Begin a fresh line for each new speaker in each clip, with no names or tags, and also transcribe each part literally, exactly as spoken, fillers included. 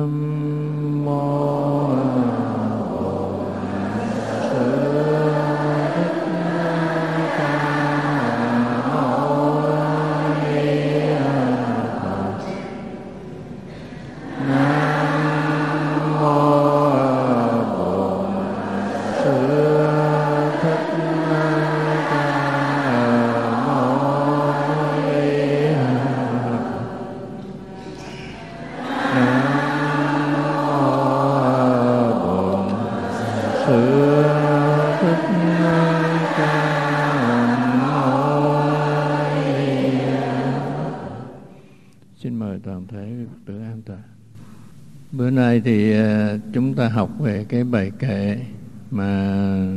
Nam mô Bữa nay thì chúng ta học về cái bài kệ mà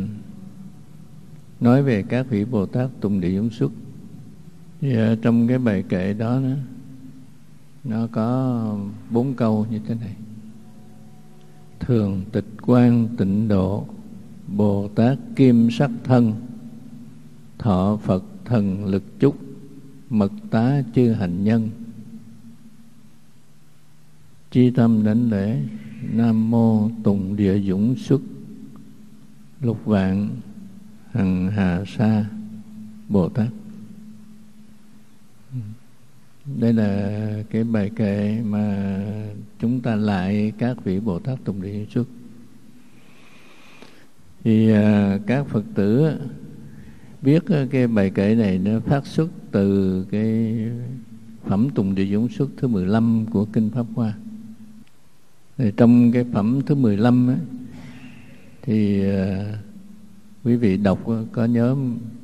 nói về các vị Bồ Tát tùng địa giống xuất. Thì trong cái bài kệ đó nó, nó có bốn câu như thế này: thường tịch quan tịnh độ, Bồ Tát kim sắc thân, thọ Phật thần lực chúc, mật tá chư hành nhân. Chi tâm đảnh lễ, Nam mô tùng địa dũng xuất, lục vạn hằng hà sa Bồ Tát. Đây là cái bài kệ mà chúng ta lại các vị Bồ Tát tùng địa dũng xuất. Thì à, các Phật tử biết cái bài kệ này nó phát xuất từ cái phẩm tùng địa dũng xuất thứ mười lăm của Kinh Pháp Hoa. Thì trong cái phẩm thứ mười lăm ấy, thì uh, quý vị đọc có nhớ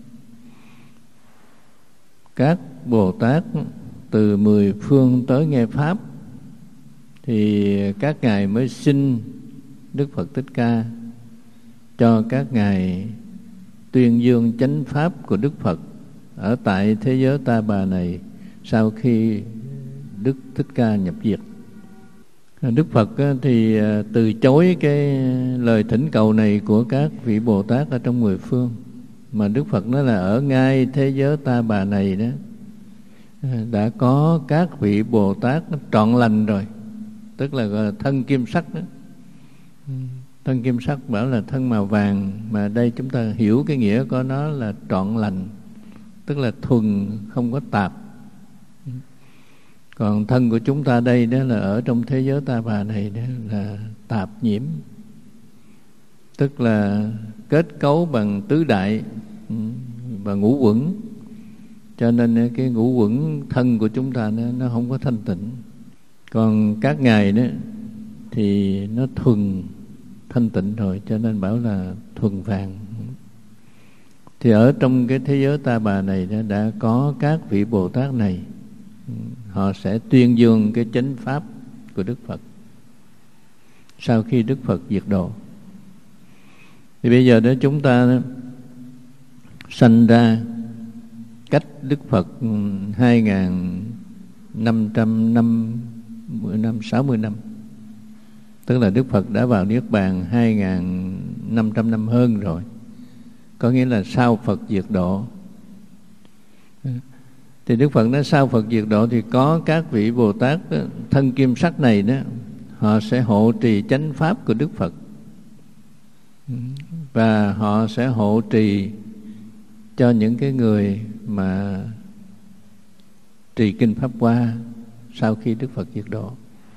các Bồ Tát từ mười phương tới nghe Pháp, thì các ngài mới xin Đức Phật Thích Ca cho các ngài tuyên dương chánh Pháp của Đức Phật ở tại thế giới Ta Bà này sau khi Đức Thích Ca nhập diệt. Đức Phật thì từ chối cái lời thỉnh cầu này của các vị Bồ Tát ở trong mười phương, mà Đức Phật nói là ở ngay thế giới Ta Bà này đó đã có các vị Bồ Tát trọn lành rồi, tức là gọi là thân kim sắc đó. Thân kim sắc bảo là thân màu vàng, mà đây chúng ta hiểu cái nghĩa của nó là trọn lành, tức là thuần, không có tạp. Còn thân của chúng ta đây đó là ở trong thế giới Ta Bà này đó là tạp nhiễm, tức là kết cấu bằng tứ đại và ngũ quẩn, cho nên cái ngũ quẩn thân của chúng ta nó, nó không có thanh tịnh. Còn các ngài đó thì nó thuần thanh tịnh rồi, cho nên bảo là thuần vàng. Thì ở trong cái thế giới Ta Bà này đó đã có các vị Bồ Tát này, họ sẽ tuyên dương cái chánh Pháp của Đức Phật sau khi Đức Phật diệt độ. Thì bây giờ đó chúng ta đó, sanh ra cách Đức Phật hai nghìn năm trăm năm mươi năm, sáu mươi năm, tức là Đức Phật đã vào Niết Bàn hai nghìn năm trăm năm hơn rồi, có nghĩa là sau Phật diệt độ. Thì Đức Phật nói sau Phật diệt độ thì có các vị Bồ Tát đó, thân kim sắc này đó, họ sẽ hộ trì chánh Pháp của Đức Phật, và họ sẽ hộ trì cho những cái người mà trì Kinh Pháp Hoa sau khi Đức Phật diệt độ.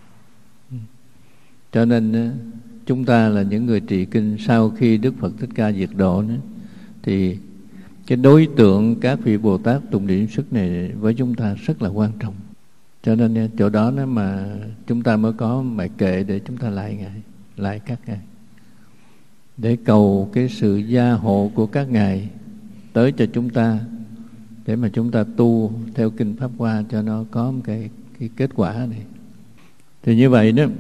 Cho nên chúng ta là những người trì kinh sau khi Đức Phật Thích Ca diệt độ nữa, thì cái đối tượng các vị Bồ Tát tùng địa xuất này với chúng ta rất là quan trọng. Cho nên chỗ đó nó mà chúng ta mới có bài kệ để chúng ta lại ngài, lại các ngài, để cầu cái sự gia hộ của các ngài tới cho chúng ta, để mà chúng ta tu theo Kinh Pháp Hoa cho nó có một cái, cái kết quả này. Thì như vậy đó,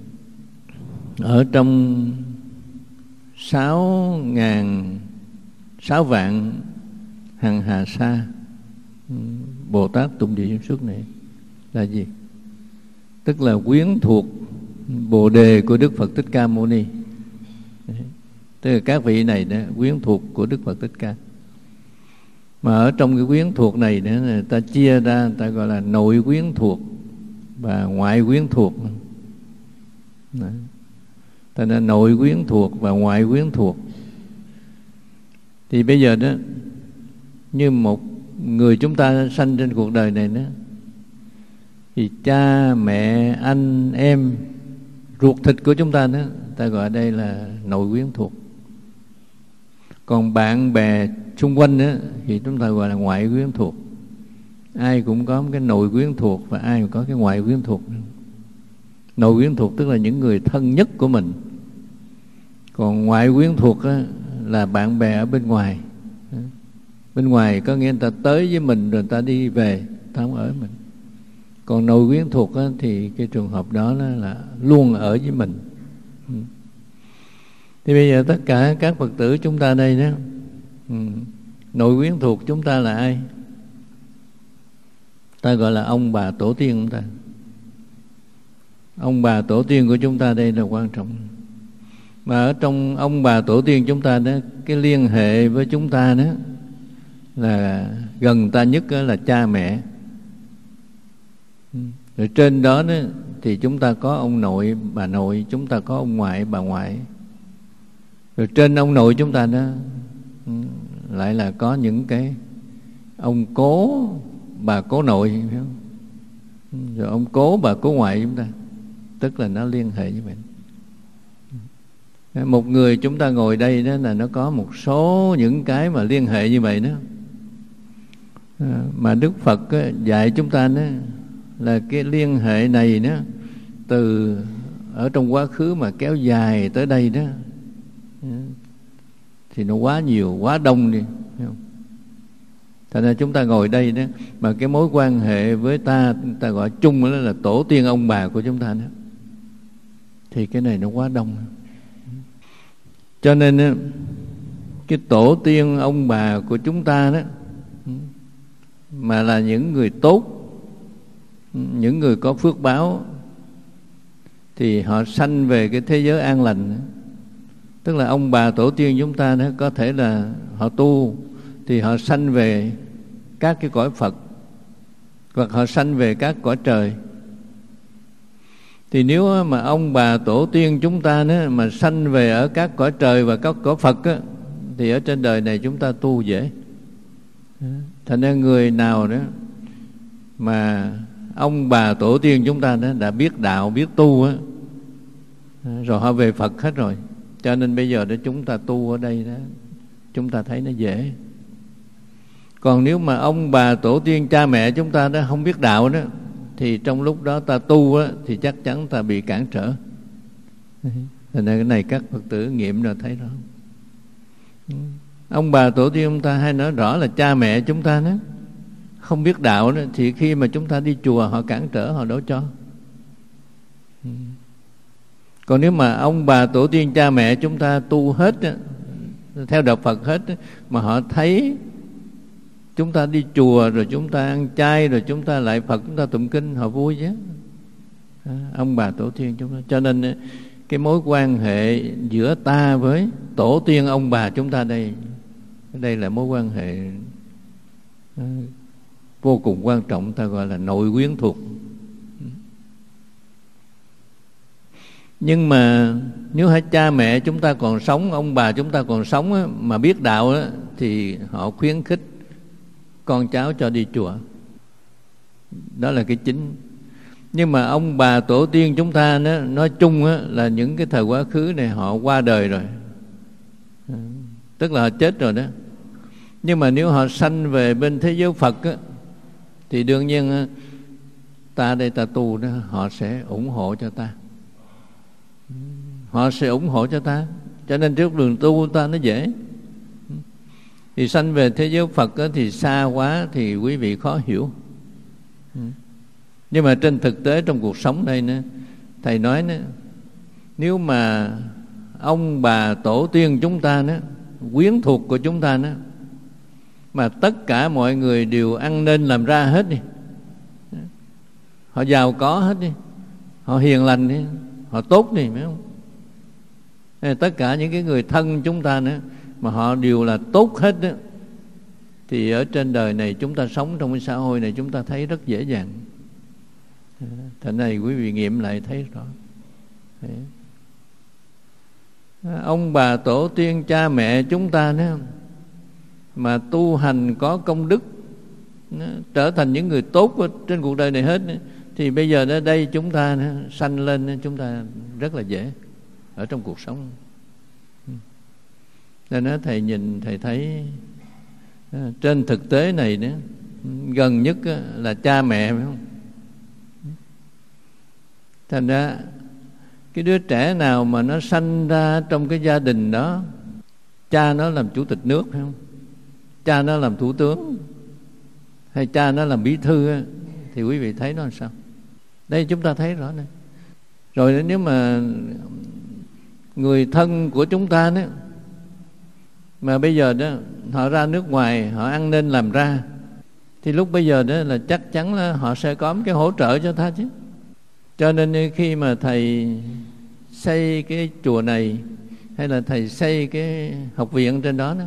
ở trong sáu ngàn sáu vạn hằng hà sa Bồ Tát tùng địa xuất này là gì? Tức là quyến thuộc Bồ Đề của Đức Phật Thích Ca Mâu Ni. Tức là các vị này đó, quyến thuộc của Đức Phật Thích Ca. Mà ở trong cái quyến thuộc này nữa, người ta chia ra, người ta gọi là nội quyến thuộc và ngoại quyến thuộc. Thành ra nội quyến thuộc và ngoại quyến thuộc. Thì bây giờ đó, như một người chúng ta sanh trên cuộc đời này đó, thì cha, mẹ, anh, em, ruột thịt của chúng ta đó, ta gọi đây là nội quyến thuộc. Còn bạn bè xung quanh đó, thì chúng ta gọi là ngoại quyến thuộc. Ai cũng có cái nội quyến thuộc và ai cũng có cái ngoại quyến thuộc. Nội quyến thuộc tức là những người thân nhất của mình. Còn ngoại quyến thuộc đó, là bạn bè ở bên ngoài. Bên ngoài có nghĩa người ta tới với mình rồi người ta đi về, ta không ở với mình. Còn nội quyến thuộc đó, thì cái trường hợp đó là, là luôn ở với mình. Thì bây giờ tất cả các Phật tử chúng ta đây đó, nội quyến thuộc chúng ta là ai? Ta gọi là ông bà tổ tiên chúng ta. Ông bà tổ tiên của chúng ta đây là quan trọng. Mà ở trong ông bà tổ tiên chúng ta đó, cái liên hệ với chúng ta đó là gần ta nhất là cha mẹ. Rồi trên đó, đó thì chúng ta có ông nội, bà nội, chúng ta có ông ngoại, bà ngoại. Rồi trên ông nội chúng ta đó lại là có những cái ông cố, bà cố nội, phải không? Rồi ông cố, bà cố ngoại chúng ta. Tức là nó liên hệ với mình. Một người chúng ta ngồi đây đó là nó có một số những cái mà liên hệ như vậy đó. Mà Đức Phật dạy chúng ta đó là cái liên hệ này đó, từ ở trong quá khứ mà kéo dài tới đây đó, thì nó quá nhiều, quá đông đi, thấy không? Thành ra chúng ta ngồi đây đó, mà cái mối quan hệ với ta, ta gọi chung đó là tổ tiên ông bà của chúng ta đó, thì cái này nó quá đông. Cho nên cái tổ tiên ông bà của chúng ta đó, mà là những người tốt, những người có phước báo, thì họ sanh về cái thế giới an lành. Tức là ông bà tổ tiên chúng ta đó, có thể là họ tu thì họ sanh về các cái cõi Phật, hoặc họ sanh về các cõi trời. Thì nếu mà ông bà tổ tiên chúng ta đó, mà sanh về ở các cõi trời và các cõi Phật đó, thì ở trên đời này chúng ta tu dễ. Thành ra người nào đó mà ông bà tổ tiên chúng ta đó đã biết đạo, biết tu á, rồi họ về Phật hết rồi. Cho nên bây giờ đó chúng ta tu ở đây đó, chúng ta thấy nó dễ. Còn nếu mà ông bà tổ tiên cha mẹ chúng ta đó không biết đạo đó, thì trong lúc đó ta tu á, thì chắc chắn ta bị cản trở. Thành ra cái này các Phật tử nghiệm rồi thấy rõ. Ông bà tổ tiên chúng ta hay nói rõ là cha mẹ chúng ta đó không biết đạo đó, thì khi mà chúng ta đi chùa họ cản trở, họ đâu cho. Còn nếu mà ông bà tổ tiên cha mẹ chúng ta tu hết đó, theo đạo Phật hết đó, mà họ thấy chúng ta đi chùa rồi chúng ta ăn chay rồi chúng ta lại Phật, chúng ta tụng kinh, họ vui chứ. Ông bà tổ tiên chúng ta. Cho nên cái mối quan hệ giữa ta với tổ tiên ông bà chúng ta đây, đây là mối quan hệ vô cùng quan trọng, ta gọi là nội quyến thuộc. Nhưng mà nếu hai cha mẹ chúng ta còn sống, ông bà chúng ta còn sống á, mà biết đạo á, thì họ khuyến khích con cháu cho đi chùa. Đó là cái chính. Nhưng mà ông bà tổ tiên chúng ta đó, nói chung á, là những cái thời quá khứ này họ qua đời rồi, tức là họ chết rồi đó. Nhưng mà nếu họ sanh về bên thế giới Phật á, thì đương nhiên ta đây ta tu đó, họ sẽ ủng hộ cho ta. Họ sẽ ủng hộ cho ta. Cho nên trước đường tu ta nó dễ. Thì sanh về thế giới Phật á, thì xa quá thì quý vị khó hiểu. Nhưng mà trên thực tế trong cuộc sống đây nữa, thầy nói nữa, nếu mà ông bà tổ tiên chúng ta nữa, quyến thuộc của chúng ta nữa, mà tất cả mọi người đều ăn nên làm ra hết đi, họ giàu có hết đi, họ hiền lành đi, họ tốt đi, phải không? Tất cả những cái người thân chúng ta nữa mà họ đều là tốt hết đó, thì ở trên đời này chúng ta sống trong cái xã hội này chúng ta thấy rất dễ dàng. Thành này quý vị nghiệm lại thấy rõ. Đấy. Ông bà tổ tiên cha mẹ chúng ta nữa mà tu hành có công đức, trở thành những người tốt trên cuộc đời này hết, thì bây giờ ở đây chúng ta sanh lên, chúng ta rất là dễ ở trong cuộc sống. Nên đó, thầy nhìn thầy thấy trên thực tế này nữa, gần nhất là cha mẹ, phải không? Thành ra cái đứa trẻ nào mà nó sanh ra trong cái gia đình đó, cha nó làm chủ tịch nước, phải không? Cha nó làm thủ tướng, hay cha nó làm bí thư, thì quý vị thấy nó làm sao? Đây chúng ta thấy rõ này. Rồi nếu mà người thân của chúng ta đó, mà bây giờ đó họ ra nước ngoài, họ ăn nên làm ra, thì lúc bây giờ đó là chắc chắn là họ sẽ có một cái hỗ trợ cho ta chứ. Cho nên khi mà thầy xây cái chùa này, hay là thầy xây cái học viện trên đó đó,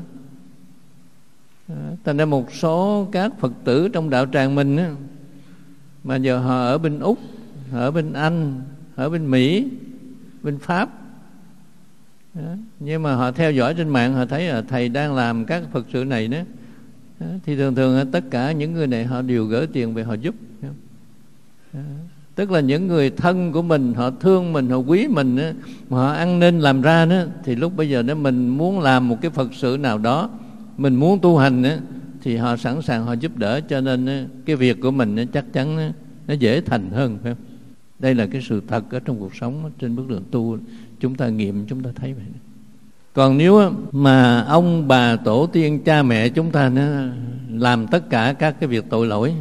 thành ra một số các Phật tử trong đạo tràng mình đó, mà giờ họ ở bên Úc, họ ở bên Anh, họ ở bên Mỹ, bên Pháp đó. Nhưng mà họ theo dõi trên mạng, họ thấy là thầy đang làm các Phật sự này đó, đó. Thì thường thường tất cả những người này họ đều gửi tiền về họ giúp đó. Đó. Tức là những người thân của mình, họ thương mình, họ quý mình đó, mà họ ăn nên làm ra đó, thì lúc bây giờ đó mình muốn làm một cái Phật sự nào đó, mình muốn tu hành đó, thì họ sẵn sàng họ giúp đỡ. Cho nên đó, cái việc của mình đó, chắc chắn đó, nó dễ thành hơn, phải không? Đây là cái sự thật ở trong cuộc sống, trên bước đường tu chúng ta nghiệm, chúng ta thấy vậy. Còn nếu mà ông bà tổ tiên cha mẹ chúng ta nó làm tất cả các cái việc tội lỗi,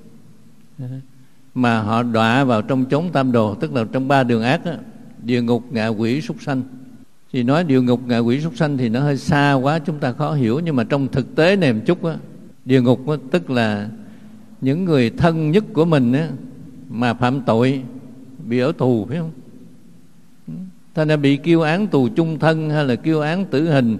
mà họ đọa vào trong chốn tam đồ, tức là trong ba đường ác đó, địa ngục, ngạ quỷ, súc sanh. Thì nói địa ngục, ngạ quỷ, súc sanh thì nó hơi xa quá, chúng ta khó hiểu. Nhưng mà trong thực tế này một chút á, địa ngục á, tức là những người thân nhất của mình á, mà phạm tội, bị ở tù, phải không? Thành ra bị kêu án tù chung thân hay là kêu án tử hình,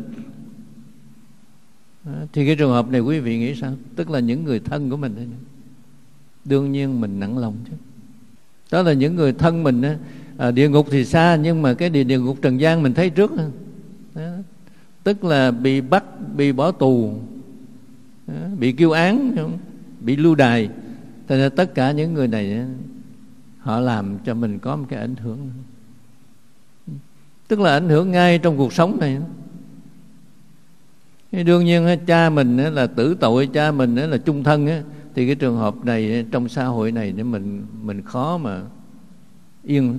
thì cái trường hợp này quý vị nghĩ sao? Tức là những người thân của mình. Đương nhiên mình nặng lòng chứ. Đó là những người thân mình á. À, địa ngục thì xa, nhưng mà cái địa, địa ngục trần gian mình thấy trước đó. Tức là bị bắt, bị bỏ tù, đó, bị kêu án, bị lưu đày. Thành ra tất cả những người này họ làm cho mình có một cái ảnh hưởng, tức là ảnh hưởng ngay trong cuộc sống này. Đương nhiên cha mình là tử tội, cha mình là chung thân, thì cái trường hợp này trong xã hội này mình mình khó mà yên.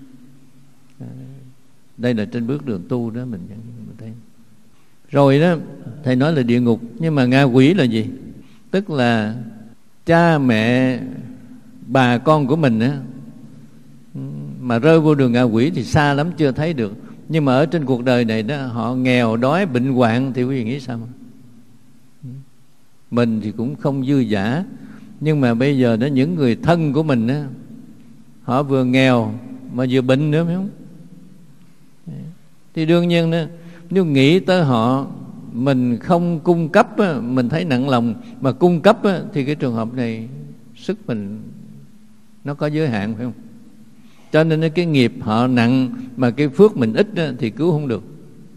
Đây là trên bước đường tu đó mình, mình thấy. Rồi đó thầy nói là địa ngục, nhưng mà ngạ quỷ là gì? Tức là cha mẹ bà con của mình á, mà rơi vô đường ngạ quỷ thì xa lắm chưa thấy được. Nhưng mà ở trên cuộc đời này đó, họ nghèo đói bệnh hoạn thì quý vị nghĩ sao? Mình thì cũng không dư dả, nhưng mà bây giờ đó những người thân của mình đó, họ vừa nghèo mà vừa bệnh nữa, phải không? Thì đương nhiên đó, nếu nghĩ tới họ, mình không cung cấp á, mình thấy nặng lòng, mà cung cấp á, thì cái trường hợp này sức mình nó có giới hạn, phải không? Cho nên cái nghiệp họ nặng mà cái phước mình ít á, thì cứu không được.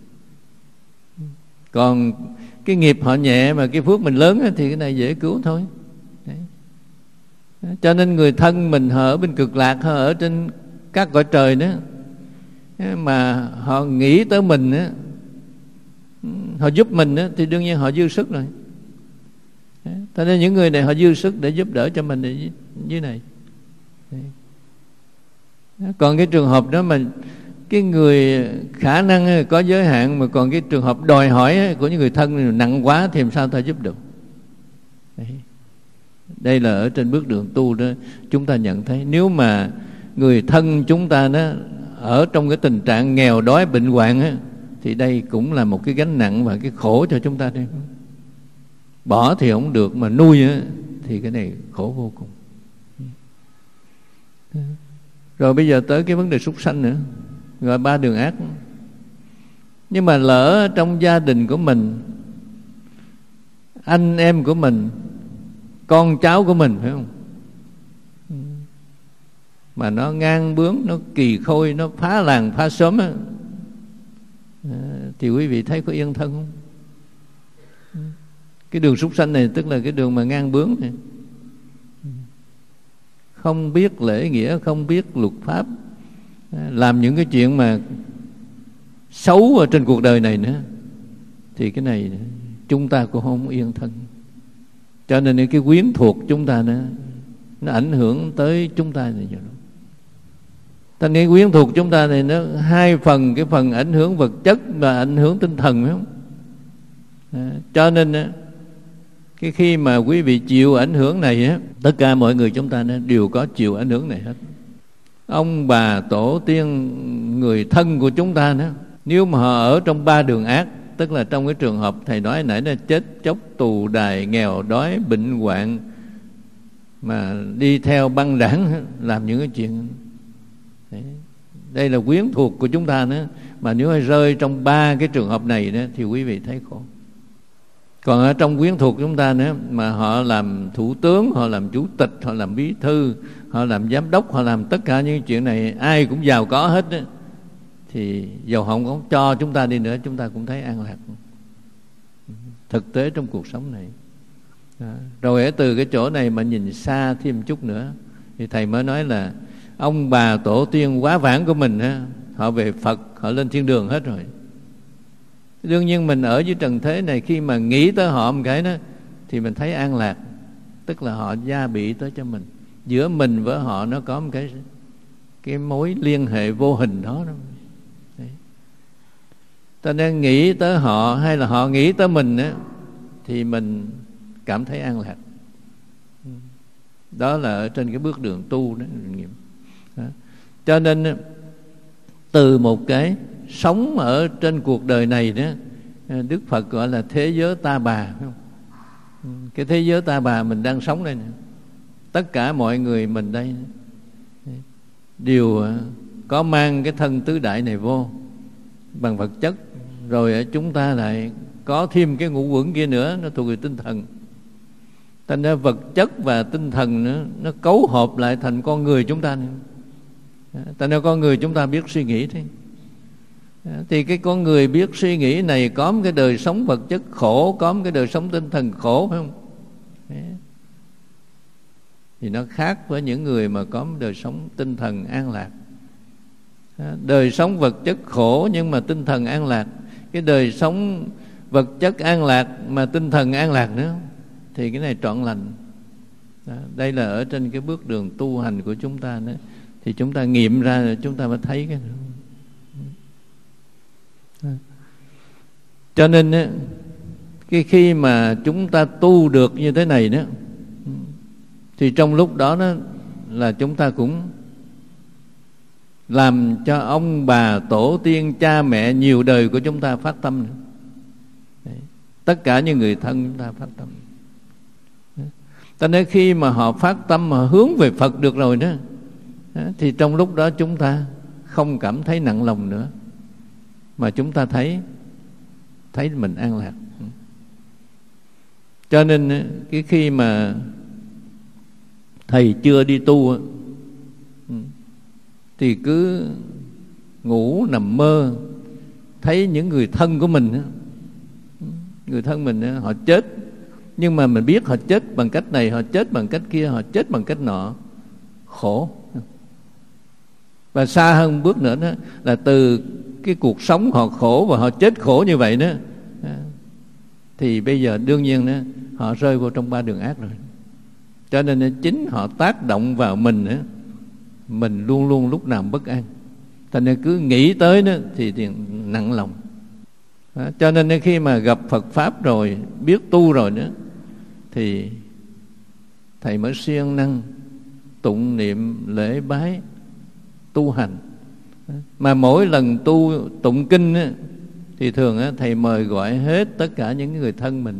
Còn cái nghiệp họ nhẹ mà cái phước mình lớn á, thì cái này dễ cứu thôi. Đấy. Cho nên người thân mình họ ở bên cực lạc, họ ở trên các cõi trời đó, mà họ nghĩ tới mình á, họ giúp mình á, thì đương nhiên họ dư sức rồi. Cho nên những người này họ dư sức để giúp đỡ cho mình ở dưới này. Đấy. Còn cái trường hợp đó mà cái người khả năng có giới hạn, mà còn cái trường hợp đòi hỏi của những người thân nặng quá thì làm sao ta giúp được? Đấy. Đây là ở trên bước đường tu đó chúng ta nhận thấy, nếu mà người thân chúng ta đó ở trong cái tình trạng nghèo đói bệnh hoạn á, thì đây cũng là một cái gánh nặng và cái khổ cho chúng ta đây. Bỏ thì không được, mà nuôi á, thì cái này khổ vô cùng. Rồi bây giờ tới cái vấn đề súc sanh nữa, gọi ba đường ác. Nhưng mà lỡ trong gia đình của mình, anh em của mình, con cháu của mình, phải không? mà nó ngang bướng, nó kỳ khôi, nó phá làng phá xóm á, thì quý vị thấy có yên thân không? Cái đường súc sanh này tức là cái đường mà ngang bướng này, không biết lễ nghĩa, không biết luật pháp, làm những cái chuyện mà xấu ở trên cuộc đời này nữa, thì cái này chúng ta cũng không yên thân. Cho nên cái quyến thuộc chúng ta nữa, nó ảnh hưởng tới chúng ta này nhiều lắm. Ta nghĩ quyến thuộc chúng ta này nó hai phần, cái phần ảnh hưởng vật chất và ảnh hưởng tinh thần, phải không? À, cho nên cái khi mà quý vị chịu ảnh hưởng này á, tất cả mọi người chúng ta đều có chịu ảnh hưởng này hết. Ông bà tổ tiên, người thân của chúng ta nữa, nếu mà họ ở trong ba đường ác, tức là trong cái trường hợp thầy nói nãy là chết chóc, tù đài, nghèo đói, bệnh hoạn, mà đi theo băng đảng làm những cái chuyện đấy. Đây là quyến thuộc của chúng ta nữa. Mà nếu hay rơi trong ba cái trường hợp này đó, thì quý vị thấy khổ. Còn ở trong quyến thuộc chúng ta nữa, mà họ làm thủ tướng, họ làm chủ tịch, họ làm bí thư, họ làm giám đốc, họ làm tất cả những chuyện này, ai cũng giàu có hết đó, thì dầu họ không cho chúng ta đi nữa, chúng ta cũng thấy an lạc. Thực tế trong cuộc sống này. Đó. Rồi ở từ cái chỗ này mà nhìn xa thêm chút nữa, thì thầy mới nói là ông bà tổ tiên quá vãng của mình á, họ về Phật, họ lên thiên đường hết rồi. Đương nhiên mình ở dưới trần thế này, khi mà nghĩ tới họ một cái đó, thì mình thấy an lạc. Tức là họ gia bị tới cho mình. Giữa mình với họ nó có một cái cái mối liên hệ vô hình đó. Đấy. Ta nên nghĩ tới họ hay là họ nghĩ tới mình á, thì mình cảm thấy an lạc. Đó là ở trên cái bước đường tu đó. Đó. Cho nên từ một cái sống ở trên cuộc đời này đó, Đức Phật gọi là thế giới ta bà, phải không? Cái thế giới ta bà mình đang sống đây nè, tất cả mọi người mình đây đều có mang cái thân tứ đại này vô bằng vật chất, rồi chúng ta lại có thêm cái ngũ uẩn kia nữa, nó thuộc về tinh thần. Thành ra vật chất và tinh thần nữa, nó cấu hợp lại thành con người chúng ta nữa. Thành ra con người chúng ta biết suy nghĩ thế. Thì cái con người biết suy nghĩ này có một cái đời sống vật chất khổ, có một cái đời sống tinh thần khổ, phải không? Thì nó khác với những người mà có một đời sống tinh thần an lạc. Đời sống vật chất khổ nhưng mà tinh thần an lạc. Cái đời sống vật chất an lạc mà tinh thần an lạc nữa, thì cái này trọn lành. Đó, đây là ở trên cái bước đường tu hành của chúng ta nữa. Thì chúng ta nghiệm ra rồi chúng ta mới thấy cái đó. Cho nên cái khi mà chúng ta tu được như thế này đó, thì trong lúc đó đó là chúng ta cũng làm cho ông bà tổ tiên cha mẹ nhiều đời của chúng ta phát tâm nữa. Đấy. Tất cả những người thân chúng ta phát tâm. Cho nên khi mà họ phát tâm, họ hướng về Phật được rồi đó, thì trong lúc đó chúng ta không cảm thấy nặng lòng nữa, mà chúng ta thấy thấy mình an lạc. Cho nên cái khi mà thầy chưa đi tu thì cứ ngủ nằm mơ, thấy những người thân của mình, người thân mình họ chết, nhưng mà mình biết họ chết bằng cách này, họ chết bằng cách kia, họ chết bằng cách nọ, khổ. Và xa hơn bước nữa đó là từ cái cuộc sống họ khổ và họ chết khổ như vậy đó, thì bây giờ đương nhiên đó, họ rơi vô trong ba đường ác rồi. Cho nên chính họ tác động vào mình đó, mình luôn luôn lúc nào bất an. Thành nên cứ nghĩ tới đó thì, thì nặng lòng. Đó, cho nên khi mà gặp Phật Pháp rồi, biết tu rồi nữa, thì thầy mới siêng năng tụng niệm lễ bái tu hành. Mà mỗi lần tu tụng kinh á, thì thường á, thầy mời gọi hết tất cả những người thân mình,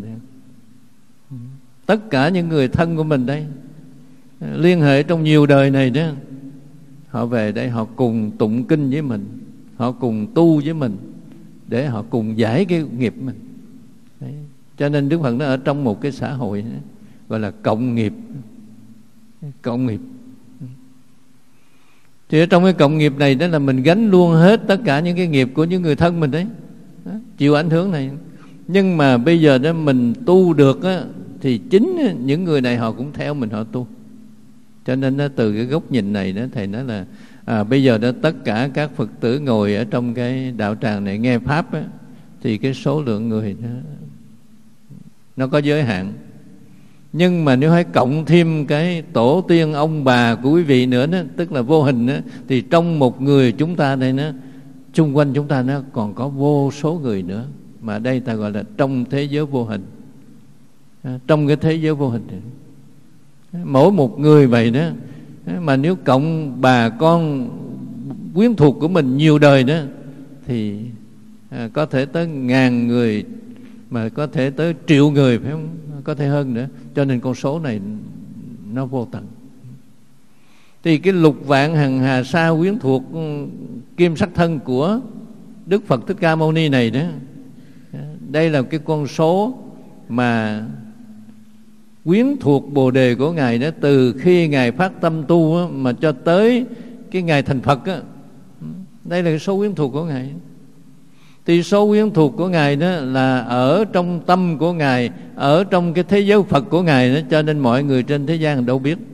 tất cả những người thân của mình đây, liên hệ trong nhiều đời này đó, họ về đây họ cùng tụng kinh với mình, họ cùng tu với mình, để họ cùng giải cái nghiệp mình. Đấy. Cho nên Đức Phật nó ở trong một cái xã hội đó, gọi là cộng nghiệp. Cộng nghiệp. Thì ở trong cái cộng nghiệp này đó là mình gánh luôn hết tất cả những cái nghiệp của những người thân mình đấy, đó, chịu ảnh hưởng này. Nhưng mà bây giờ đó mình tu được á, thì chính những người này họ cũng theo mình họ tu. Cho nên đó, từ cái góc nhìn này đó, thầy nói là à, bây giờ đó tất cả các Phật tử ngồi ở trong cái đạo tràng này nghe Pháp á, thì cái số lượng người đó, nó có giới hạn. Nhưng mà nếu hãy cộng thêm cái tổ tiên ông bà của quý vị nữa đó, tức là vô hình đó, thì trong một người chúng ta đây nó xung quanh chúng ta nó còn có vô số người nữa. Mà đây ta gọi là trong thế giới vô hình. Trong cái thế giới vô hình này, mỗi một người vậy đó, mà nếu cộng bà con quyến thuộc của mình nhiều đời đó, thì à, có thể tới ngàn người, mà có thể tới triệu người, phải không? Có thể hơn nữa. Cho nên con số này nó vô tận. Thì cái lục vạn hằng hà sa quyến thuộc kim sắc thân của Đức Phật Thích Ca Mâu Ni này đó, đây là cái con số mà quyến thuộc Bồ Đề của Ngài đó, từ khi Ngài phát tâm tu á, mà cho tới cái ngày thành Phật á, đây là cái số quyến thuộc của Ngài. Thì số quyến thuộc của Ngài đó là ở trong tâm của Ngài, ở trong cái thế giới Phật của Ngài đó, cho nên mọi người trên thế gian đâu biết.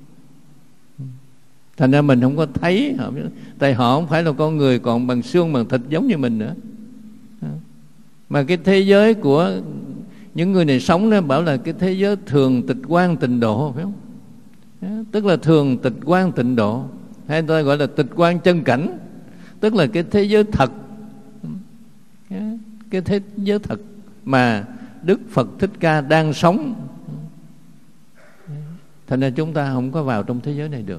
Thành ra mình không có thấy họ biết. Tại họ không phải là con người còn bằng xương bằng thịt giống như mình nữa. Mà cái thế giới của những người này sống đó bảo là cái thế giới thường tịch quan tịnh độ, phải không? Tức là thường tịch quan tịnh độ, hay ta gọi là tịch quan chân cảnh, tức là cái thế giới thật, cái thế giới thật mà Đức Phật Thích Ca đang sống. Thành ra chúng ta không có vào trong thế giới này được.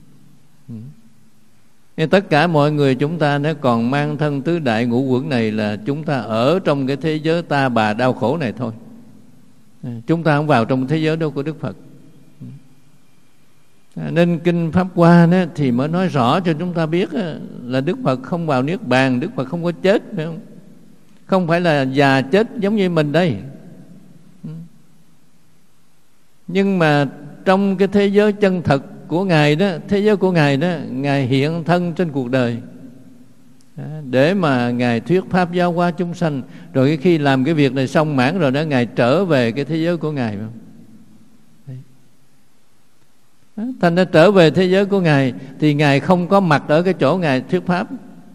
Nên tất cả mọi người chúng ta nếu còn mang thân tứ đại ngũ uẩn này là chúng ta ở trong cái thế giới ta bà đau khổ này thôi. Chúng ta không vào trong thế giới đâu của Đức Phật. Nên Kinh Pháp Hoa đó thì mới nói rõ cho chúng ta biết là Đức Phật không vào Niết Bàn, Đức Phật không có chết, phải không? Không phải là già chết giống như mình đây. Nhưng mà trong cái thế giới chân thật của Ngài đó, thế giới của Ngài đó, Ngài hiện thân trên cuộc đời để mà Ngài thuyết pháp giáo hóa chúng sanh. Rồi khi làm cái việc này xong mãn rồi đó, Ngài trở về cái thế giới của Ngài. Thành ra trở về thế giới của Ngài thì Ngài không có mặt ở cái chỗ Ngài thuyết pháp.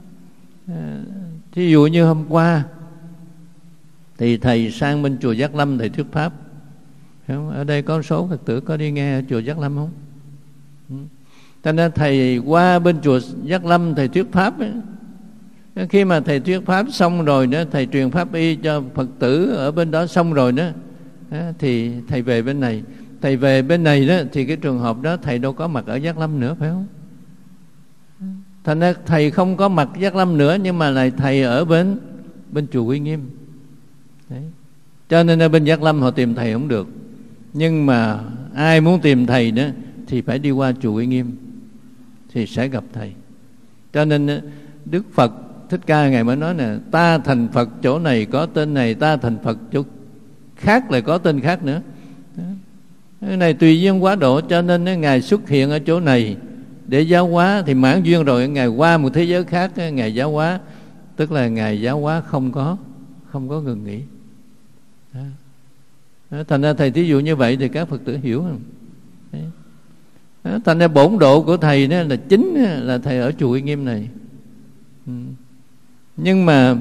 Thí dụ như hôm qua thì thầy sang bên chùa Giác Lâm thầy thuyết pháp. Ở đây có số Phật tử có đi nghe ở chùa Giác Lâm không? Thành ra thầy qua bên chùa Giác Lâm thầy thuyết pháp ấy. Khi mà thầy thuyết pháp xong rồi đó, thầy truyền pháp y cho Phật tử ở bên đó xong rồi đó, thì thầy về bên này. Thầy về bên này đó thì cái trường hợp đó thầy đâu có mặt ở Giác Lâm nữa, phải không? Thành ra thầy không có mặt Giác Lâm nữa, nhưng mà lại thầy ở bên bên chùa Uy Nghiêm. Đấy. Cho nên ở bên Giác Lâm họ tìm thầy không được. Nhưng mà ai muốn tìm thầy đó thì phải đi qua chùa Uy Nghiêm thì sẽ gặp thầy. Cho nên Đức Phật Thích Ca Ngài mới nói nè, ta thành Phật chỗ này có tên này, ta thành Phật chỗ khác lại có tên khác nữa. Đó. Cái này tùy duyên quá độ, cho nên Ngài xuất hiện ở chỗ này để giáo hóa, thì mãn duyên rồi Ngài qua một thế giới khác Ngài giáo hóa, tức là Ngài giáo hóa không có không có ngừng nghỉ. Đó. Đó. Thành ra thầy thí dụ như vậy thì các Phật tử hiểu không? Đấy. Đó. Thành ra bổn độ của thầy đó là chính là thầy ở chùa Uy Nghiêm này. Ừ. Nhưng mà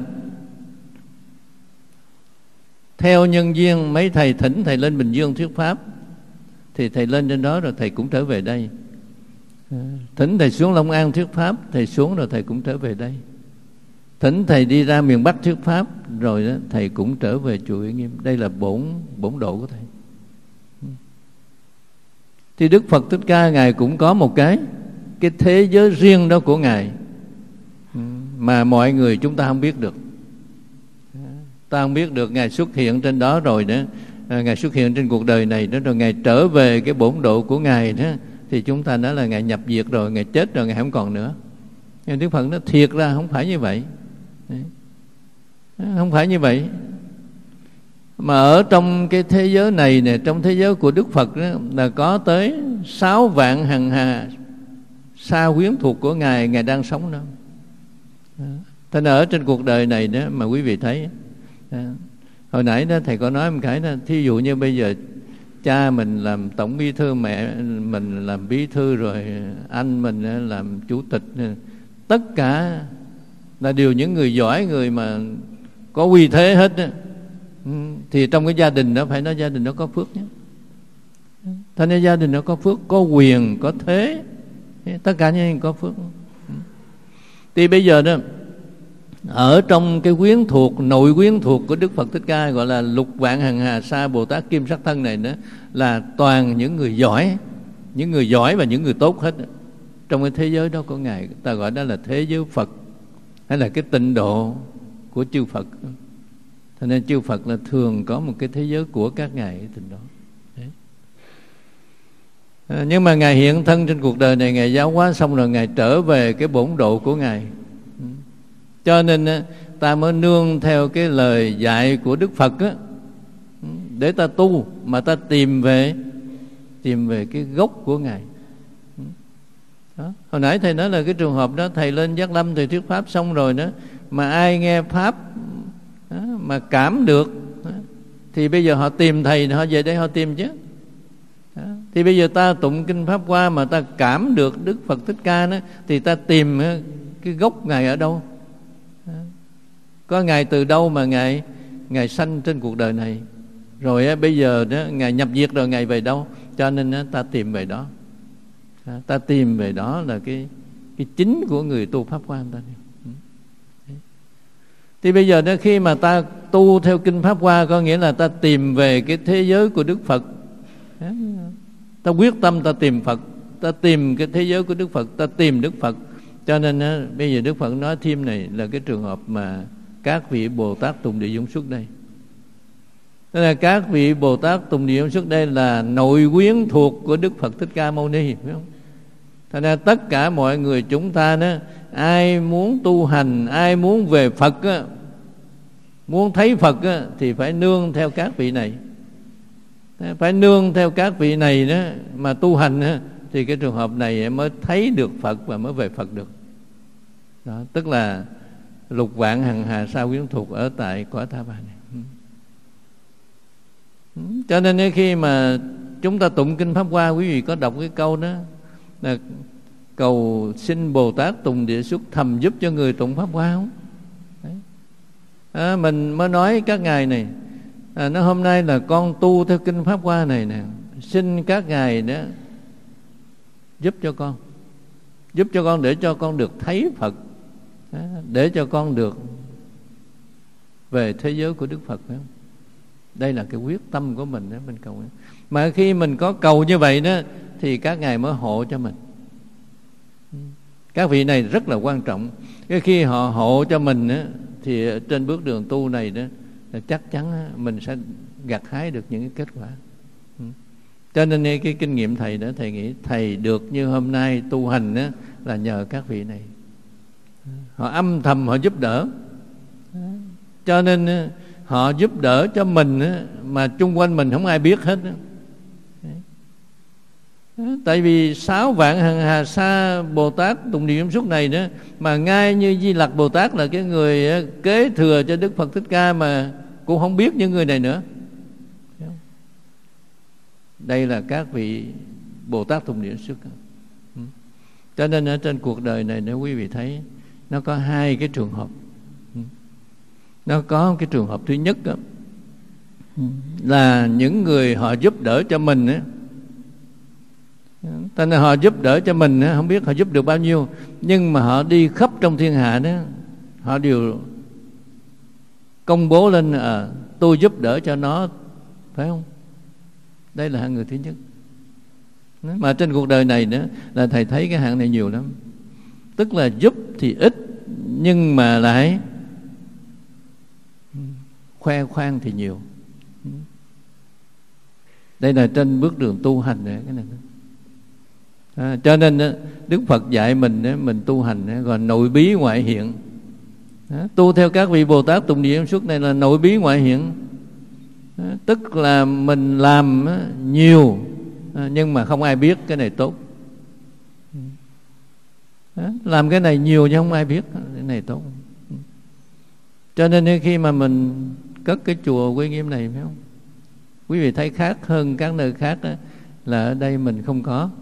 theo nhân duyên mấy thầy thỉnh thầy lên Bình Dương thuyết pháp, thì thầy lên trên đó rồi thầy cũng trở về đây. Thỉnh thầy xuống Long An thuyết pháp, thầy xuống rồi thầy cũng trở về đây. Thỉnh thầy đi ra miền Bắc thuyết pháp, rồi đó thầy cũng trở về chùa Uy Nghiêm. Đây là bổn bổn độ của thầy. Thì Đức Phật Thích Ca Ngài cũng có một cái cái thế giới riêng đó của Ngài mà mọi người chúng ta không biết được. Ta không biết được. Ngài xuất hiện trên đó rồi đó, Ngài xuất hiện trên cuộc đời này đó, rồi Ngài trở về cái bổn độ của Ngài đó, thì chúng ta nói là Ngài nhập diệt rồi, Ngài chết rồi, Ngài không còn nữa. Nhưng Đức Phật nói thiệt ra không phải như vậy. Đấy. Không phải như vậy. Mà ở trong cái thế giới này nè, trong thế giới của Đức Phật đó, là có tới sáu vạn hằng hà xa quyến thuộc của Ngài, Ngài đang sống đâu. Thế nên ở trên cuộc đời này đó mà quý vị thấy, hồi nãy đó thầy có nói một cái đó, thí dụ như bây giờ cha mình làm tổng bí thư, mẹ mình làm bí thư, rồi anh mình làm chủ tịch, tất cả là đều những người giỏi, người mà có uy thế hết đó. Thì trong cái gia đình đó phải nói gia đình đó có phước nhé. Thế nên gia đình đó có phước, có quyền, có thế, tất cả những người có phước. Thì bây giờ đó, ở trong cái quyến thuộc, nội quyến thuộc của Đức Phật Thích Ca, gọi là lục vạn hằng hà sa Bồ Tát Kim Sắc Thân này đó, là toàn những người giỏi, những người giỏi và những người tốt hết. Trong cái thế giới đó của Ngài, ta gọi đó là thế giới Phật, hay là cái tịnh độ của chư Phật. Cho nên chư Phật là thường có một cái thế giới của các Ngài ở tịnh độ. À, nhưng mà Ngài hiện thân trên cuộc đời này, Ngài giáo hóa xong rồi Ngài trở về cái bổn độ của Ngài. Cho nên ta mới nương theo cái lời dạy của Đức Phật á, để ta tu, mà ta tìm về tìm về cái gốc của Ngài. Đó. Hồi nãy thầy nói là cái trường hợp đó, thầy lên Giác Lâm thầy thuyết pháp xong rồi đó, mà ai nghe pháp đó, mà cảm được đó, thì bây giờ họ tìm thầy, họ về đây họ tìm chứ. Đó. Thì bây giờ ta tụng kinh Pháp Hoa mà ta cảm được Đức Phật Thích Ca đó, thì ta tìm cái gốc Ngài ở đâu, đó. Có Ngài từ đâu mà Ngài Ngài sanh trên cuộc đời này, rồi á, bây giờ đó Ngài nhập diệt rồi Ngài về đâu. Cho nên á, ta tìm về đó, đó, ta tìm về đó là cái cái chính của người tu Pháp Hoa ta. Thì bây giờ đó, khi mà ta tu theo kinh Pháp Hoa, có nghĩa là ta tìm về cái thế giới của Đức Phật. Ta quyết tâm ta tìm Phật, ta tìm cái thế giới của Đức Phật, ta tìm Đức Phật. Cho nên á, bây giờ Đức Phật nói thêm này là cái trường hợp mà các vị Bồ Tát Tùng Địa Dũng Xuất đây. Tức là các vị Bồ Tát Tùng Địa Dũng Xuất đây là nội quyến thuộc của Đức Phật Thích Ca Mâu Ni, phải không? Thành ra tất cả mọi người chúng ta đó, ai muốn tu hành, ai muốn về Phật á, muốn thấy Phật á, thì phải nương theo các vị này. Phải nương theo các vị này đó mà tu hành á, thì cái trường hợp này mới thấy được Phật và mới về Phật được. Đó, tức là lục vạn hằng hà sa quyến thuộc ở tại cõi Tha Bà này. Cho nên khi mà chúng ta tụng kinh Pháp Hoa, quý vị có đọc cái câu đó là cầu xin Bồ Tát Tùng Địa Xuất thầm giúp cho người tụng Pháp Hoa không? Đấy. À, mình mới nói các ngài này, à, nó hôm nay là con tu theo kinh Pháp Hoa này nè, xin các ngài đó giúp cho con, giúp cho con để cho con được thấy Phật, để cho con được về thế giới của Đức Phật, phải không? Đây là cái quyết tâm của mình đó, mình cầu. Mà khi mình có cầu như vậy đó, thì các ngài mới hộ cho mình. Các vị này rất là quan trọng. Cái khi họ hộ cho mình đó, thì trên bước đường tu này đó, chắc chắn mình sẽ gặt hái được những cái kết quả. Cho nên cái kinh nghiệm thầy đó, thầy nghĩ thầy được như hôm nay tu hành đó, là nhờ các vị này. Họ âm thầm họ giúp đỡ, cho nên họ giúp đỡ cho mình mà chung quanh mình không ai biết hết. Tại vì sáu vạn hằng hà sa Bồ Tát Tùng Địa Dũng Xuất này đó, mà ngay như Di Lặc Bồ Tát là cái người kế thừa cho Đức Phật Thích Ca mà cũng không biết những người này nữa. Đây là các vị Bồ Tát Tùng Địa Dũng Xuất. Cho nên ở trên cuộc đời này, nếu quý vị thấy, nó có hai cái trường hợp. Nó có cái trường hợp thứ nhất đó, là những người họ giúp đỡ cho mình á, cho nên họ giúp đỡ cho mình á, không biết họ giúp được bao nhiêu, nhưng mà họ đi khắp trong thiên hạ đó, họ đều công bố lên à, tôi giúp đỡ cho nó, phải không? Đây là hạng người thứ nhất. Mà trên cuộc đời này nữa là thầy thấy cái hạng này nhiều lắm. Tức là giúp thì ít, nhưng mà lại khoe khoang thì nhiều. Đây là trên bước đường tu hành này, cái này. À, cho nên Đức Phật dạy mình mình tu hành gọi nội bí ngoại hiện. À, tu theo các vị Bồ Tát Tùng Địa Dũng Xuất này là nội bí ngoại hiện. À, tức là mình làm nhiều, à, nhưng mà không ai biết cái này tốt. Đó, làm cái này nhiều chứ không ai biết cái này tốt. Cho nên khi mà mình cất cái chùa Quy Nghiêm này, phải không, quý vị thấy khác hơn các nơi khác đó, là ở đây mình không có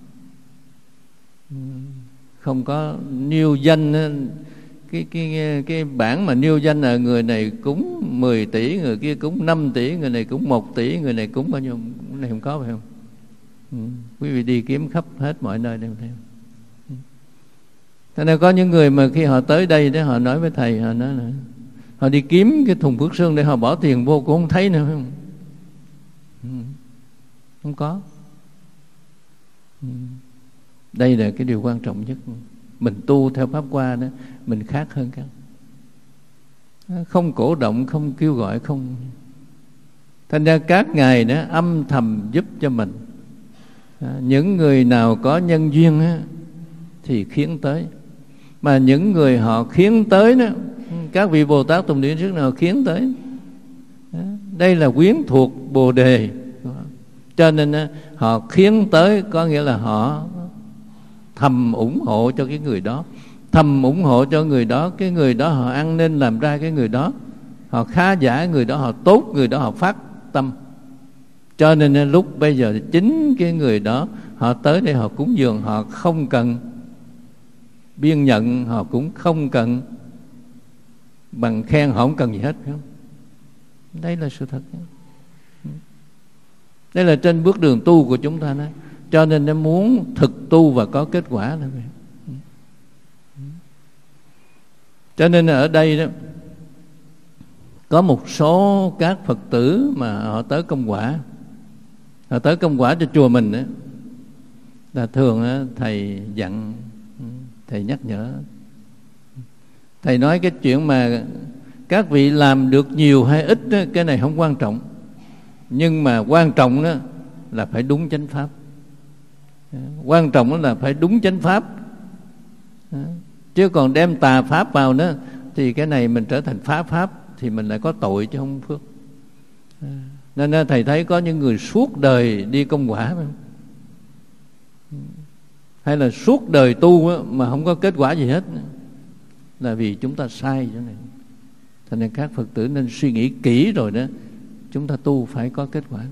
không có nêu danh. Cái cái cái bản mà nêu danh là người này cúng mười tỷ, người kia cúng năm tỷ, người này cúng một tỷ, người này cúng bao nhiêu, cái này không có, phải không? Ừ. Quý vị đi kiếm khắp hết mọi nơi đều theo. Thế nên có những người mà khi họ tới đây để họ nói với thầy, họ nói là họ đi kiếm cái thùng Phước Sơn để họ bỏ tiền vô cũng không thấy nữa, phải không? Ừ. Không có. Ừ. Đây là cái điều quan trọng nhất. Mình tu theo Pháp Hoa đó, mình khác hơn các. Không cổ động, không kêu gọi, không. Thành ra các ngài đó âm thầm giúp cho mình. Những người nào có nhân duyên á, thì khiến tới. Mà những người họ khiến tới đó, các vị Bồ Tát Tùng Điển trước nào khiến tới. Đây là quyến thuộc Bồ Đề. Cho nên họ khiến tới, có nghĩa là họ thầm ủng hộ cho cái người đó, thầm ủng hộ cho người đó. Cái người đó họ ăn nên làm ra cái người đó, họ khá giả người đó, họ tốt người đó, họ phát tâm. Cho nên lúc bây giờ chính cái người đó họ tới đây họ cúng dường, họ không cần biên nhận, họ cũng không cần bằng khen, họ không cần gì hết, phải không? Đây là sự thật. Đây là trên bước đường tu của chúng ta đó. Cho nên nó muốn thực tu và có kết quả là vậy. Cho nên ở đây đó có một số các Phật tử mà họ tới công quả, họ tới công quả cho chùa mình đó, là thường đó, thầy dặn, thầy nhắc nhở, thầy nói cái chuyện mà các vị làm được nhiều hay ít đó, cái này không quan trọng, nhưng mà quan trọng đó là phải đúng chánh pháp. Quan trọng đó là phải đúng chánh pháp. Chứ còn đem tà pháp vào đó thì cái này mình trở thành phá pháp, thì mình lại có tội chứ không phước. Nên thầy thấy có những người suốt đời đi công quả phải không? Hay là suốt đời tu mà không có kết quả gì hết, là vì chúng ta sai chỗ này. Cho nên các Phật tử nên suy nghĩ kỹ rồi đó, chúng ta tu phải có kết quả.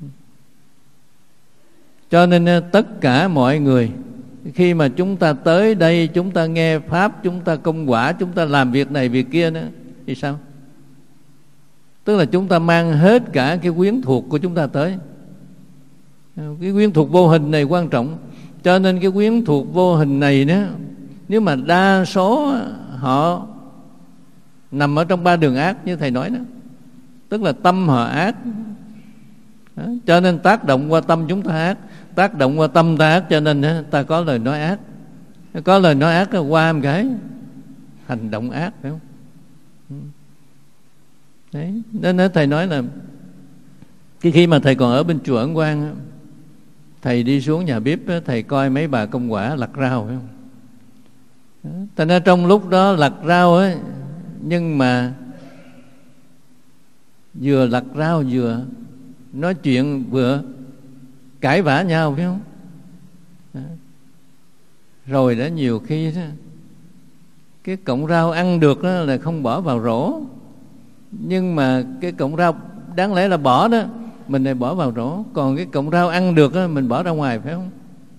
Cho nên tất cả mọi người, khi mà chúng ta tới đây, chúng ta nghe Pháp, chúng ta công quả, chúng ta làm việc này việc kia nữa, thì sao? Tức là chúng ta mang hết cả cái quyến thuộc của chúng ta tới. Cái quyến thuộc vô hình này quan trọng. Cho nên cái quyến thuộc vô hình này đó, nếu mà đa số họ nằm ở trong ba đường ác như thầy nói đó, tức là tâm họ ác đó, cho nên tác động qua tâm chúng ta ác, tác động qua tâm ta ác, cho nên đó, ta có lời nói ác. Có lời nói ác là qua một cái hành động ác, phải không? Đấy, nên đó, thầy nói là cái khi mà thầy còn ở bên chùa Ấn Quang, thầy đi xuống nhà bếp, thầy coi mấy bà công quả lặt rau, phải không? Thành ra trong lúc đó lặt rau ấy, nhưng mà vừa lặt rau vừa nói chuyện vừa cãi vã nhau, phải không? Đó. Rồi đó nhiều khi đó, cái cọng rau ăn được đó là không bỏ vào rổ, nhưng mà cái cọng rau đáng lẽ là bỏ đó, mình lại bỏ vào rổ. Còn cái cọng rau ăn được đó, mình bỏ ra ngoài, phải không?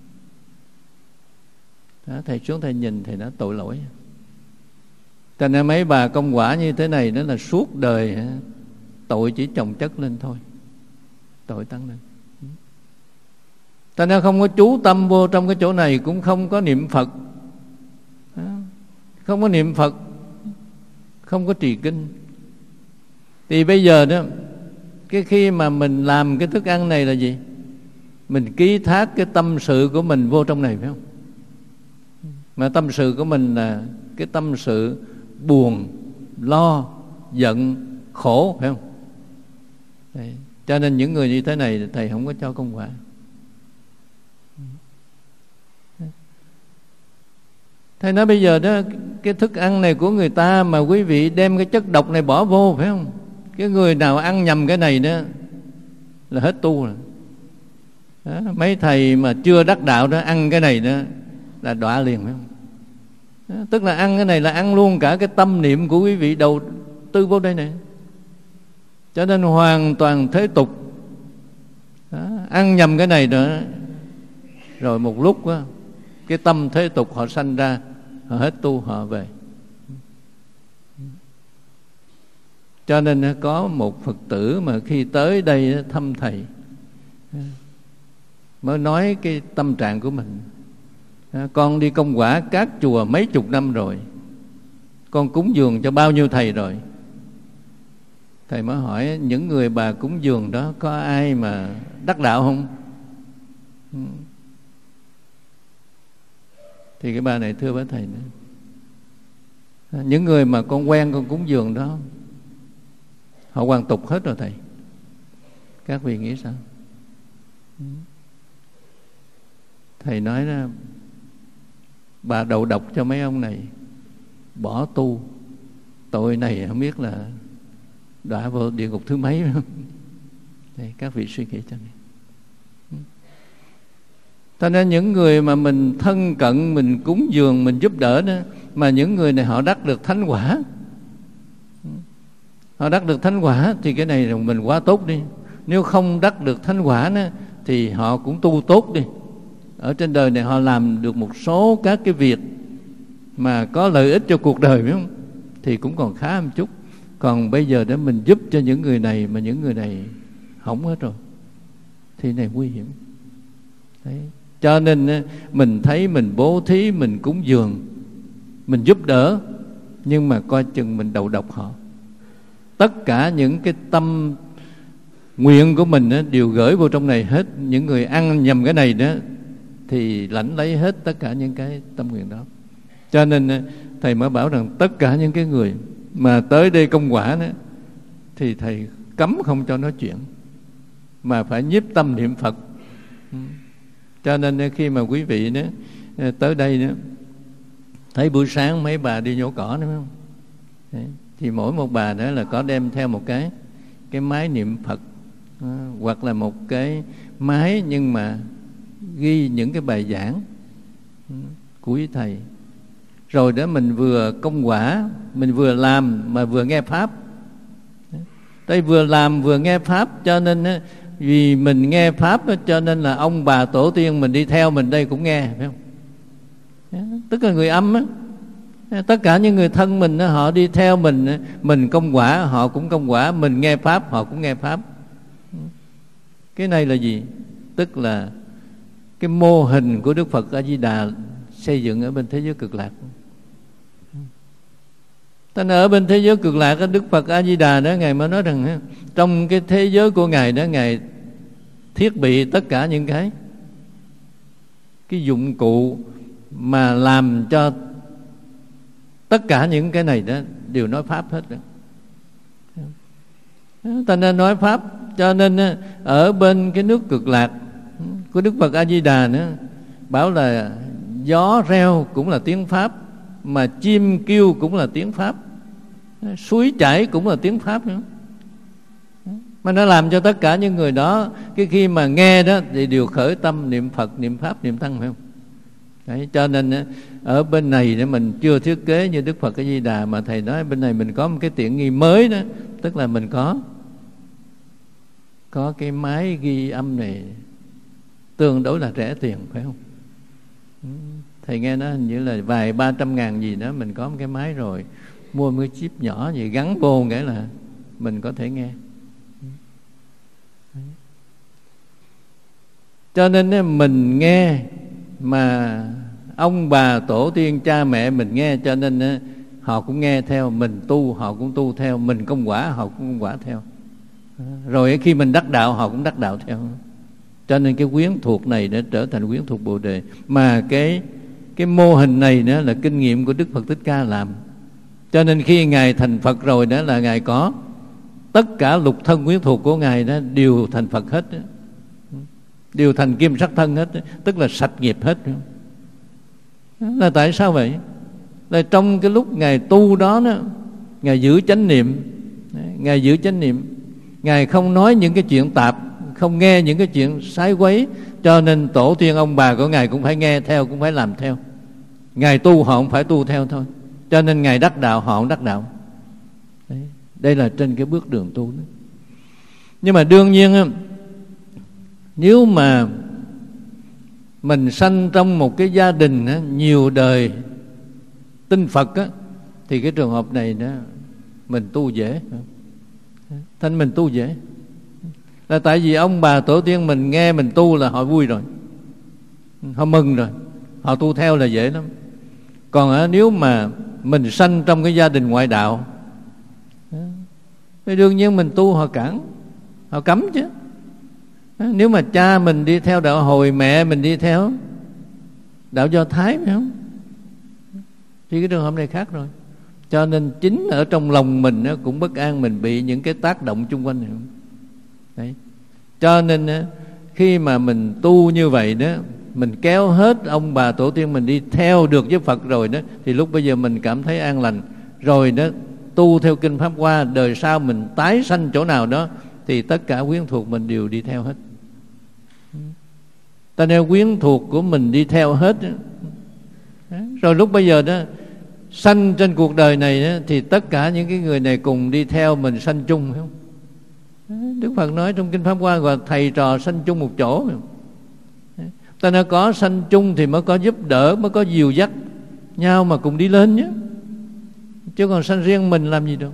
Đó, thầy xuống thầy nhìn, thầy đã tội lỗi. Thành ra mấy bà công quả như thế này, đó là suốt đời tội chỉ chồng chất lên thôi, tội tăng lên. Thành ra không có chú tâm vô trong cái chỗ này, cũng không có niệm Phật, không có niệm Phật, không có trì kinh. Thì bây giờ đó, cái khi mà mình làm cái thức ăn này là gì? Mình ký thác cái tâm sự của mình vô trong này, phải không? Mà tâm sự của mình là cái tâm sự buồn, lo, giận, khổ, phải không? Đấy. Cho nên những người như thế này thầy không có cho công quả. Thầy nói bây giờ đó, cái thức ăn này của người ta mà quý vị đem cái chất độc này bỏ vô, phải không? Cái người nào ăn nhầm cái này đó là hết tu rồi. Đó, mấy thầy mà chưa đắc đạo đó ăn cái này đó là đọa liền, phải không? Tức là ăn cái này là ăn luôn cả cái tâm niệm của quý vị đầu tư vô đây này. Cho nên hoàn toàn thế tục. Đó, ăn nhầm cái này nữa, rồi một lúc đó, cái tâm thế tục họ sanh ra, họ hết tu họ về. Cho nên có một Phật tử mà khi tới đây thăm thầy mới nói cái tâm trạng của mình. Con đi công quả các chùa mấy chục năm rồi, con cúng dường cho bao nhiêu thầy rồi. Thầy mới hỏi những người bà cúng dường đó có ai mà đắc đạo không? Thì cái bà này thưa với thầy nữa, những người mà con quen con cúng dường đó họ hoàn tục hết rồi thầy. Các vị nghĩ sao? Thầy nói đó, bà đầu độc cho mấy ông này bỏ tu, tội này không biết là đọa vào địa ngục thứ mấy. Đây, các vị suy nghĩ cho nên. Cho nên những người mà mình thân cận, mình cúng dường, mình giúp đỡ đó, mà những người này họ đắc được thánh quả, họ đắc được thánh quả thì cái này mình quá tốt đi. Nếu không đắc được thánh quả đó, thì họ cũng tu tốt đi. Ở trên đời này họ làm được một số các cái việc mà có lợi ích cho cuộc đời, phải không? Thì cũng còn khá một chút. Còn bây giờ để mình giúp cho những người này mà những người này hỏng hết rồi thì này nguy hiểm. Đấy. Cho nên mình thấy mình bố thí, mình cúng dường, mình giúp đỡ, nhưng mà coi chừng mình đầu độc họ. Tất cả những cái tâm nguyện của mình đều gửi vô trong này hết. Những người ăn nhầm cái này đó thì lãnh lấy hết tất cả những cái tâm nguyện đó. Cho nên thầy mới bảo rằng tất cả những cái người mà tới đây công quả đó, thì thầy cấm không cho nói chuyện, mà phải nhiếp tâm niệm Phật. Cho nên khi mà quý vị đó tới đây đó, thấy buổi sáng mấy bà đi nhổ cỏ đúng không? Đấy. Thì mỗi một bà đó là có đem theo một cái cái máy niệm Phật, à, hoặc là một cái máy nhưng mà ghi những cái bài giảng của quý thầy. Rồi đó mình vừa công quả, mình vừa làm mà vừa nghe Pháp. Đây vừa làm vừa nghe Pháp, cho nên vì mình nghe Pháp cho nên là ông bà tổ tiên mình đi theo mình đây cũng nghe, phải không? Tức là người âm á, tất cả những người thân mình họ đi theo mình, mình công quả họ cũng công quả, mình nghe Pháp họ cũng nghe Pháp. Cái này là gì? Tức là cái mô hình của Đức Phật A Di Đà xây dựng ở bên thế giới cực lạc. Thế nên ở bên thế giới cực lạc, Đức Phật A Di Đà đó, Ngài mới nói rằng trong cái thế giới của Ngài đó, Ngài thiết bị tất cả những cái cái dụng cụ mà làm cho tất cả những cái này đó đều nói Pháp hết rồi. Ta nên nói Pháp. Cho nên ở bên cái nước cực lạc của Đức Phật A Di Đà nữa, bảo là gió reo cũng là tiếng Pháp, mà chim kêu cũng là tiếng Pháp, suối chảy cũng là tiếng Pháp nữa. Mà nó làm cho tất cả những người đó, cái khi mà nghe đó thì đều khởi tâm niệm Phật, niệm Pháp, niệm Tăng, phải không? Đấy, cho nên ở bên này để mình chưa thiết kế như Đức Phật A Di Đà, mà thầy nói bên này mình có một cái tiện nghi mới đó, tức là mình có có cái máy ghi âm này tương đối là rẻ tiền, phải không? Thầy nghe nó hình như là vài ba trăm ngàn gì đó, mình có một cái máy rồi, mua một cái chip nhỏ gì gắn vô, nghĩa là mình có thể nghe. Cho nên mình nghe mà ông bà tổ tiên cha mẹ mình nghe, cho nên họ cũng nghe theo, mình tu họ cũng tu theo, mình công quả họ cũng công quả theo, rồi khi mình đắc đạo họ cũng đắc đạo theo. Cho nên cái quyến thuộc này đã trở thành quyến thuộc Bồ Đề. Mà cái cái mô hình này nữa là kinh nghiệm của Đức Phật Thích Ca làm. Cho nên khi Ngài thành Phật rồi đó là Ngài có tất cả lục thân quyến thuộc của Ngài đó đều thành Phật hết đó, đều thành kim sắc thân hết đó, tức là sạch nghiệp hết đó. Là tại sao vậy? Là trong cái lúc Ngài tu đó, đó Ngài giữ chánh niệm, Ngài giữ chánh niệm, Ngài không nói những cái chuyện tạp, không nghe những cái chuyện sái quấy, cho nên tổ tiên ông bà của Ngài cũng phải nghe theo, cũng phải làm theo. Ngài tu họ không phải tu theo thôi, cho nên Ngài đắc đạo họ không đắc đạo. Đấy, đây là trên cái bước đường tu đó. Nhưng mà đương nhiên nếu mà mình sanh trong một cái gia đình nhiều đời tin Phật á, thì cái trường hợp này đó mình tu dễ. Thành mình tu dễ là tại vì ông bà tổ tiên mình nghe mình tu là họ vui rồi, họ mừng rồi, họ tu theo là dễ lắm. Còn nếu mà mình sanh trong cái gia đình ngoại đạo thì đương nhiên mình tu họ cản, họ cấm chứ. Nếu mà cha mình đi theo đạo Hồi, mẹ mình đi theo đạo Do Thái, phải không? Thì cái trường hợp này khác rồi. Cho nên chính ở trong lòng mình cũng bất an, mình bị những cái tác động chung quanh này. Đấy. Cho nên khi mà mình tu như vậy đó, mình kéo hết ông bà tổ tiên mình đi theo được với Phật rồi đó, thì lúc bây giờ mình cảm thấy an lành rồi đó. Tu theo kinh Pháp Hoa, đời sau mình tái sanh chỗ nào đó thì tất cả quyến thuộc mình đều đi theo hết. Ta nêu quyến thuộc của mình đi theo hết đó. Rồi lúc bây giờ đó sanh trên cuộc đời này đó, thì tất cả những cái người này cùng đi theo mình sanh chung, phải không? Đức Phật nói trong kinh Pháp Hoa gọi thầy trò sanh chung một chỗ. Ta nói có sanh chung thì mới có giúp đỡ, mới có dìu dắt nhau mà cùng đi lên nhé, chứ còn sanh riêng mình làm gì đâu.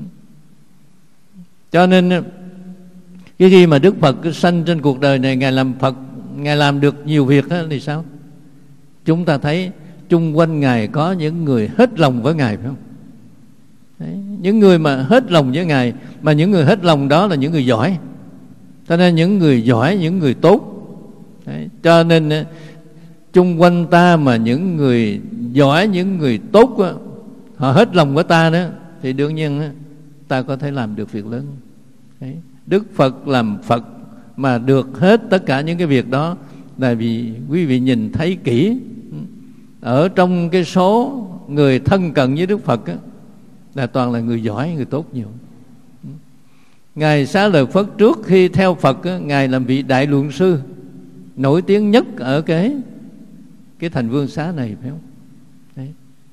Cho nên cái khi mà Đức Phật sanh trên cuộc đời này, Ngài làm Phật, Ngài làm được nhiều việc đó, thì sao? Chúng ta thấy chung quanh Ngài có những người hết lòng với Ngài, phải không? Đấy, những người mà hết lòng với Ngài, mà những người hết lòng đó là những người giỏi. Cho nên những người giỏi, những người tốt. Đấy, cho nên chung quanh ta mà những người giỏi, những người tốt đó, họ hết lòng với ta đó, thì đương nhiên ta có thể làm được việc lớn. Đấy, Đức Phật làm Phật mà được hết tất cả những cái việc đó là vì quý vị nhìn thấy kỹ, ở trong cái số người thân cận với Đức Phật á, là toàn là người giỏi, người tốt nhiều. Ngài Xá Lợi Phất trước khi theo Phật á, Ngài làm vị đại luận sư nổi tiếng nhất ở cái cái thành Vương Xá này, phải không? Đấy.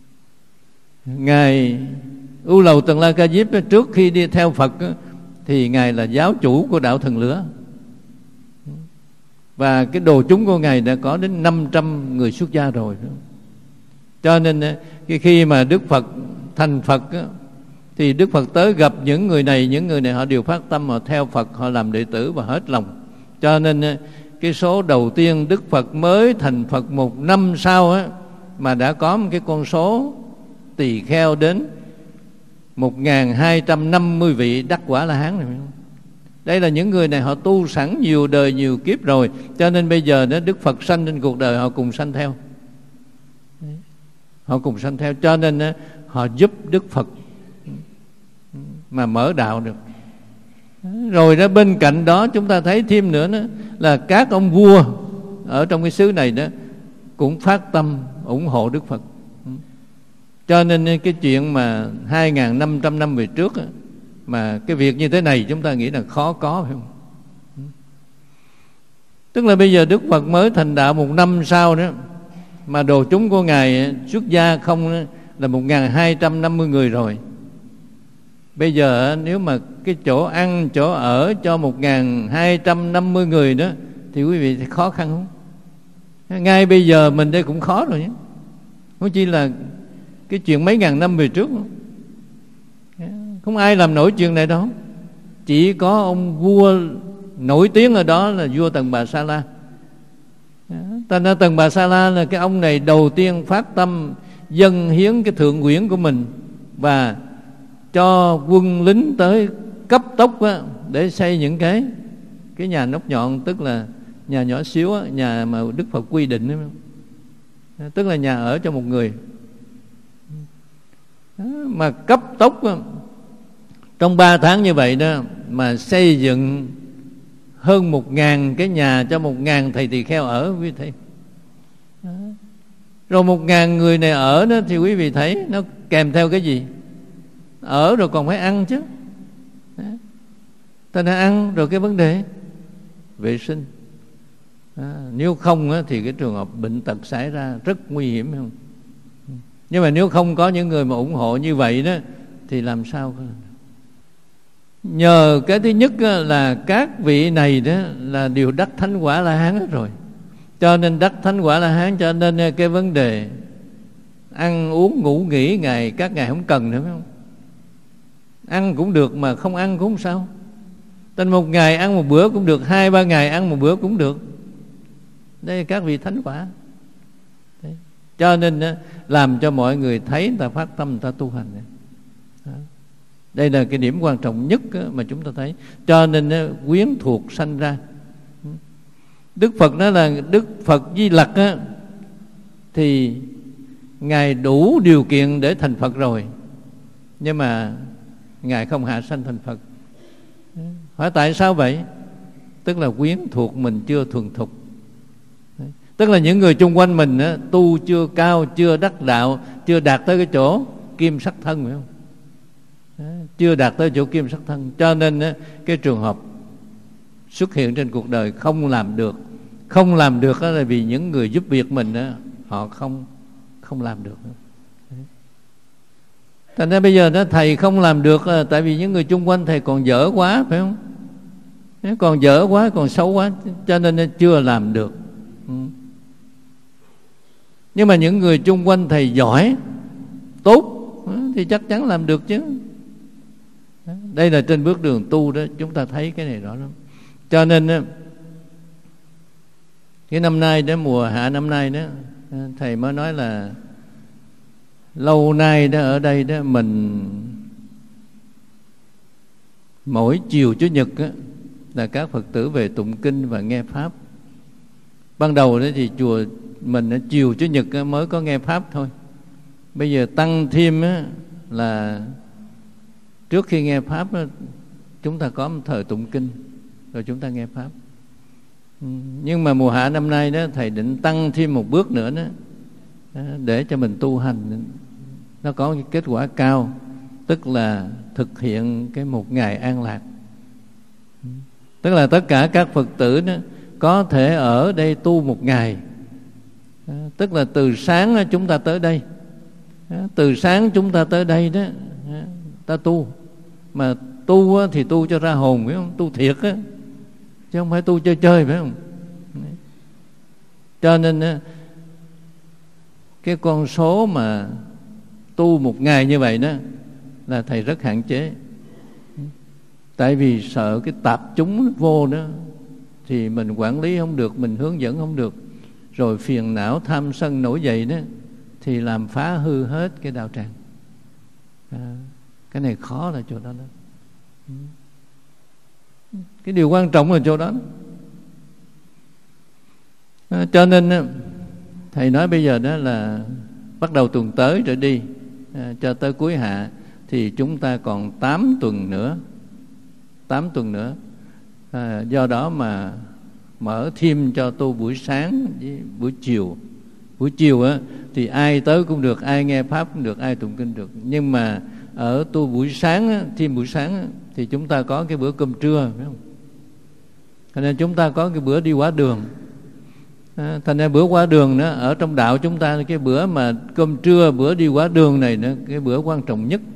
Ngài U Lầu Tần La Ca Diếp trước khi đi theo Phật á, thì Ngài là giáo chủ của đạo Thần Lửa, và cái đồ chúng của Ngài đã có đến năm trăm người xuất gia rồi. Cho nên cái khi mà Đức Phật thành Phật á, thì Đức Phật tới gặp những người này, những người này họ đều phát tâm, họ theo Phật, họ làm đệ tử và hết lòng. Cho nên cái số đầu tiên Đức Phật mới thành Phật một năm sau á, mà đã có một cái con số tỳ kheo đến một nghìn hai trăm năm mươi vị đắc quả La Hán này. Đây là những người này họ tu sẵn nhiều đời nhiều kiếp rồi, cho nên bây giờ đó Đức Phật sanh trên cuộc đời họ cùng sanh theo. Họ cùng sanh theo, cho nên họ giúp Đức Phật mà mở đạo được. Rồi đó bên cạnh đó chúng ta thấy thêm nữa đó, là các ông vua ở trong cái xứ này đó cũng phát tâm ủng hộ Đức Phật. Cho nên cái chuyện mà hai nghìn năm trăm năm về trước đó, mà cái việc như thế này chúng ta nghĩ là khó có, phải không? Tức là bây giờ Đức Phật mới thành đạo một năm sau đó, mà đồ chúng của Ngài xuất gia không là một nghìn hai trăm năm mươi người rồi. Bây giờ nếu mà cái chỗ ăn, chỗ ở cho một nghìn hai trăm năm mươi người đó, thì quý vị thấy khó khăn không? Ngay bây giờ mình đây cũng khó rồi nhé, không chỉ là cái chuyện mấy ngàn năm về trước. Không ai làm nổi chuyện này đâu. Chỉ có ông vua nổi tiếng ở đó là vua Tần Bà Sa La. Ta nói Tần Bà Sa La là cái ông này đầu tiên phát tâm dâng hiến cái thượng quyển của mình và cho quân lính tới cấp tốc á, để xây những cái cái nhà nóc nhọn, tức là nhà nhỏ xíu á, nhà mà Đức Phật quy định ấy, tức là nhà ở cho một người. Đó, mà cấp tốc á, trong ba tháng như vậy đó mà xây dựng hơn một ngàn cái nhà cho một ngàn thầy tỳ kheo ở, quý vị thấy. Đó. Rồi một ngàn người này ở đó thì quý vị thấy nó kèm theo cái gì? Ở rồi còn phải ăn chứ. Ta đã ăn rồi cái vấn đề vệ sinh. À, nếu không á, thì cái trường hợp bệnh tật xảy ra rất nguy hiểm, không? Nhưng mà nếu không có những người mà ủng hộ như vậy đó thì làm sao? Nhờ cái thứ nhất là các vị này đó là đều đắc thánh quả La Hán hết rồi, cho nên đắc thánh quả La Hán, cho nên cái vấn đề ăn uống ngủ nghỉ ngày các ngày không cần nữa, phải không? Ăn cũng được mà không ăn cũng không sao. Tên một ngày ăn một bữa cũng được, hai ba ngày ăn một bữa cũng được. Đây là các vị thánh quả. Đấy. Cho nên làm cho mọi người thấy, người ta phát tâm, người ta tu hành. Đó. Đây là cái điểm quan trọng nhất mà chúng ta thấy. Cho nên quyến thuộc sanh ra. Đức Phật nói là Đức Phật Di Lặc á, thì Ngài đủ điều kiện để thành Phật rồi, nhưng mà Ngài không hạ sanh thành Phật. Hỏi tại sao vậy? Tức là quyến thuộc mình chưa thuần thục. Tức là những người chung quanh mình á, tu chưa cao, chưa đắc đạo, chưa đạt tới cái chỗ kim sắc thân, phải không? Chưa đạt tới chỗ kim sắc thân. Cho nên á, cái trường hợp xuất hiện trên cuộc đời không làm được. Không làm được là vì những người giúp việc mình á, họ không không làm được. Thành ra bây giờ đó, thầy không làm được tại vì những người chung quanh thầy còn dở quá, phải không? Còn dở quá, còn xấu quá, cho nên chưa làm được. Nhưng mà những người chung quanh thầy giỏi, tốt thì chắc chắn làm được chứ. Đây là trên bước đường tu đó, chúng ta thấy cái này rõ lắm. Cho nên cái năm nay đó, mùa hạ năm nay đó, thầy mới nói là lâu nay đó ở đây đó, mình mỗi chiều Chủ nhật đó, là các Phật tử về tụng kinh và nghe pháp. Ban đầu đó thì chùa mình đó, chiều Chủ nhật đó, mới có nghe pháp thôi. Bây giờ tăng thêm đó, là trước khi nghe pháp đó, chúng ta có một thời tụng kinh rồi chúng ta nghe pháp. Nhưng mà mùa hạ năm nay đó, thầy định tăng thêm một bước nữa đó, để cho mình tu hành nó có cái kết quả cao, tức là thực hiện cái một ngày an lạc. Tức là tất cả các Phật tử đó có thể ở đây tu một ngày. Tức là từ sáng chúng ta tới đây, từ sáng chúng ta tới đây đó, ta tu. Mà tu thì tu cho ra hồn, phải không? Tu thiệt á, chứ không phải tu chơi chơi, phải không? Cho nên cái con số mà tu một ngày như vậy đó là thầy rất hạn chế. Tại vì sợ cái tạp chúng vô đó thì mình quản lý không được, mình hướng dẫn không được, rồi phiền não tham sân nổi dậy đó thì làm phá hư hết cái đạo tràng. À, cái này khó là chỗ đó đó. Cái điều quan trọng là chỗ đó. À, cho nên thầy nói bây giờ đó là bắt đầu tuần tới trở đi, à, cho tới cuối hạ thì chúng ta còn tám tuần nữa. Tám tuần nữa. À, do đó mà mở thêm cho tu buổi sáng với buổi chiều. Buổi chiều á thì ai tới cũng được, ai nghe pháp cũng được, ai tụng kinh được. Nhưng mà ở tu buổi sáng á, thêm buổi sáng á, thì chúng ta có cái bữa cơm trưa, phải không? Cho nên chúng ta có cái bữa đi quá đường. À, thành ra bữa quá đường đó, ở trong đạo chúng ta cái bữa mà cơm trưa, bữa đi quá đường này đó, cái bữa quan trọng nhất.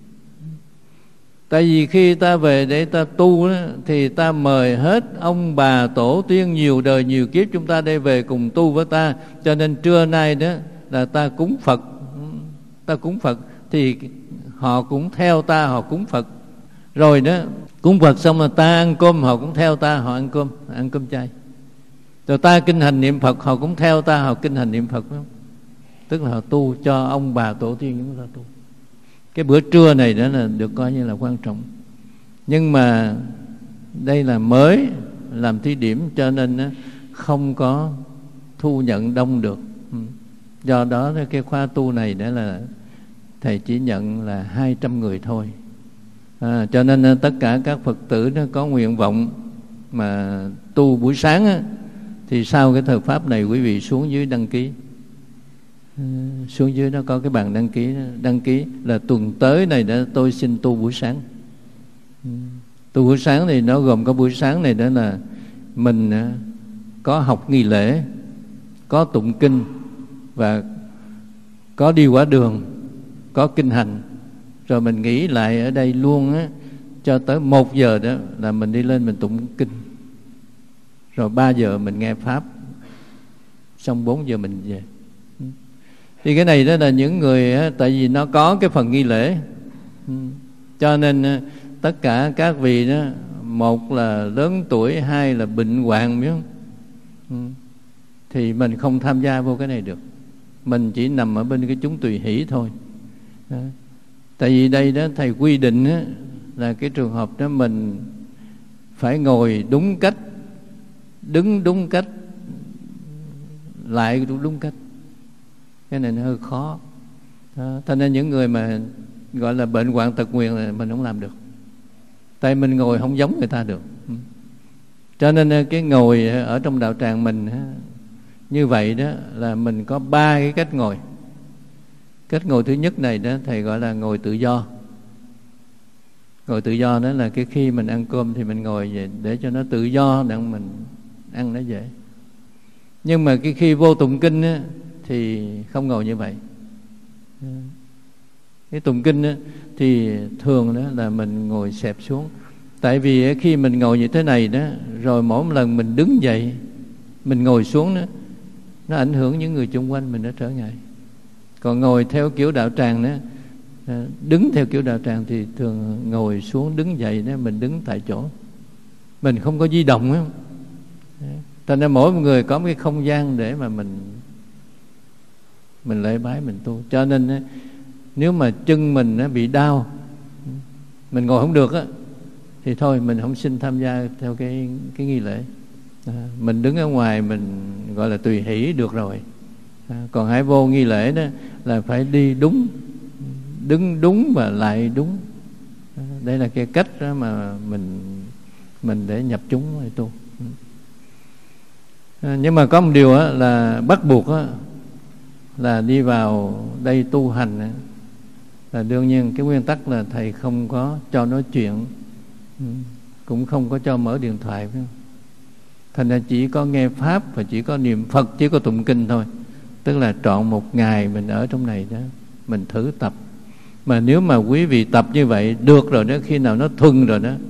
Tại vì khi ta về để ta tu đó, thì ta mời hết ông bà tổ tiên nhiều đời nhiều kiếp chúng ta đây về cùng tu với ta. Cho nên trưa nay đó là ta cúng Phật. Ta cúng Phật thì họ cũng theo ta, họ cúng Phật. Rồi đó cúng Phật xong là ta ăn cơm, họ cũng theo ta, họ ăn cơm, ăn cơm chay. Rồi ta kinh hành niệm Phật, họ cũng theo ta, họ kinh hành niệm Phật, phải không? Tức là họ tu cho ông bà tổ tiên chúng ta tu. Cái bữa trưa này đó là được coi như là quan trọng. Nhưng mà đây là mới làm thí điểm, cho nên không có thu nhận đông được. Do đó cái khóa tu này đó là thầy chỉ nhận là hai trăm người thôi. À, cho nên tất cả các Phật tử đó có nguyện vọng mà tu buổi sáng á, thì sau cái thời pháp này quý vị xuống dưới đăng ký. À, xuống dưới nó có cái bàn đăng ký. Đăng ký là tuần tới này đó tôi xin tu buổi sáng. À, tu buổi sáng thì nó gồm có buổi sáng này đó là mình có học nghi lễ, có tụng kinh và có đi quả đường, có kinh hành, rồi mình nghỉ lại ở đây luôn á, cho tới một giờ đó là mình đi lên mình tụng kinh, rồi ba giờ mình nghe pháp, xong bốn giờ mình về. Thì cái này đó là những người á, tại vì nó có cái phần nghi lễ, cho nên tất cả các vị đó, một là lớn tuổi, hai là bệnh hoạn, biết không? Thì mình không tham gia vô cái này được. Mình chỉ nằm ở bên cái chúng tùy hỷ thôi đó. Tại vì đây đó thầy quy định đó, là cái trường hợp đó mình phải ngồi đúng cách, đứng đúng cách, lại đúng cách. Cái này nó hơi khó đó. Cho nên những người mà gọi là bệnh hoạn tật nguyền là mình không làm được, tại mình ngồi không giống người ta được. Cho nên cái ngồi ở trong đạo tràng mình như vậy đó là mình có ba cái cách ngồi. Cách ngồi thứ nhất này đó thầy gọi là ngồi tự do. Ngồi tự do đó là cái khi mình ăn cơm thì mình ngồi vậy để cho nó tự do, để mình ăn nó dễ. Nhưng mà cái khi vô tụng kinh á, thì không ngồi như vậy. Cái tụng kinh á, thì thường đó là mình ngồi xẹp xuống. Tại vì khi mình ngồi như thế này đó, rồi mỗi một lần mình đứng dậy, mình ngồi xuống đó, nó ảnh hưởng những người chung quanh mình, nó trở ngại. Còn ngồi theo kiểu đạo tràng đó, đứng theo kiểu đạo tràng thì thường ngồi xuống đứng dậy đó, mình đứng tại chỗ, mình không có di động á. Cho nên mỗi một người có một cái không gian để mà mình mình lễ bái, mình tu. Cho nên nếu mà chân mình nó bị đau, mình ngồi không được á, thì thôi mình không xin tham gia theo cái cái nghi lễ. À, mình đứng ở ngoài mình gọi là tùy hỷ được rồi. À, còn hãy vô nghi lễ đó là phải đi đúng, đứng đúng và lại đúng. À, đây là cái cách đó mà mình mình để nhập chúng để tu. À, nhưng mà có một điều á, là bắt buộc á, là đi vào đây tu hành á, là đương nhiên cái nguyên tắc là thầy không có cho nói chuyện, cũng không có cho mở điện thoại, phải không? Thành ra chỉ có nghe pháp và chỉ có niệm Phật, chỉ có tụng kinh thôi. Tức là trọn một ngày mình ở trong này đó, mình thử tập. Mà nếu mà quý vị tập như vậy được rồi đó, khi nào nó thuần rồi đó,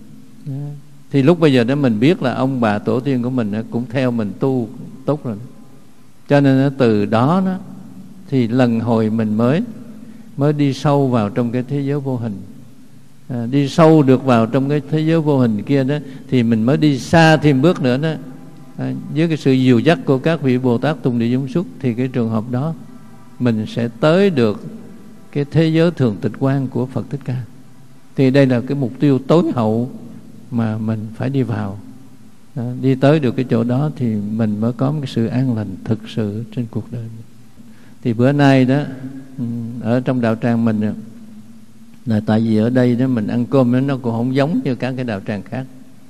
thì lúc bây giờ đó mình biết là ông bà tổ tiên của mình cũng theo mình tu tốt rồi. Cho nên từ đó đó thì lần hồi mình mới mới đi sâu vào trong cái thế giới vô hình. À, đi sâu được vào trong cái thế giới vô hình kia đó, thì mình mới đi xa thêm bước nữa đó. À, với cái sự dìu dắt của các vị Bồ Tát Tùng Địa Giống Xuất, thì cái trường hợp đó mình sẽ tới được cái thế giới thường tịch quan của Phật Thích Ca. Thì đây là cái mục tiêu tối hậu mà mình phải đi vào. À, đi tới được cái chỗ đó thì mình mới có một cái sự an lành thực sự trên cuộc đời mình. Thì bữa nay đó ở trong đạo tràng mình là tại vì ở đây đó mình ăn cơm đó, nó cũng không giống như các cái đạo tràng khác.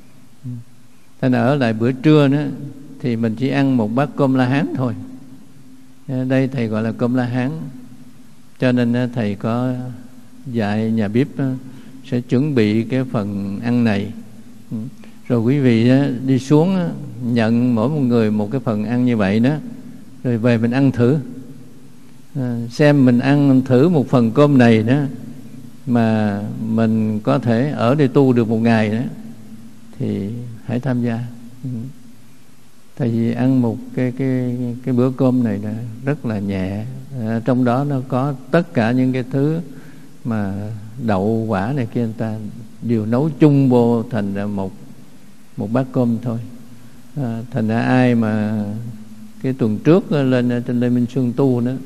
Thế là ở lại bữa trưa đó thì mình chỉ ăn một bát cơm La Hán thôi. Đây thầy gọi là cơm La Hán. Cho nên thầy có dạy nhà bếp sẽ chuẩn bị cái phần ăn này, rồi quý vị đi xuống nhận mỗi một người một cái phần ăn như vậy đó, rồi về mình ăn thử, à, xem mình ăn thử một phần cơm này đó mà mình có thể ở đây tu được một ngày đó, thì hãy tham gia. Tại vì ăn một cái cái cái bữa cơm này là rất là nhẹ, à, trong đó nó có tất cả những cái thứ mà đậu quả này kia, người ta đều nấu chung vô thành ra một một bát cơm thôi. À, thành ra ai mà cái tuần trước lên trên Lê Minh Xuân tu đó,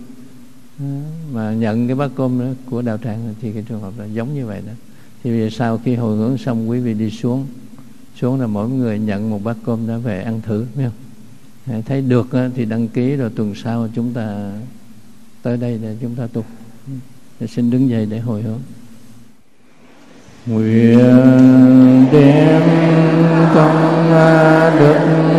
mà nhận cái bát cơm đó của đạo tràng, thì cái trường hợp là giống như vậy đó. Thì về sau khi hồi hướng xong, quý vị đi xuống xuống là mỗi người nhận một bát cơm đó về ăn thử, biết không? Thấy được thì đăng ký, rồi tuần sau chúng ta tới đây để chúng ta tu. Xin đứng dậy để hồi hướng. Nguyện đem công đức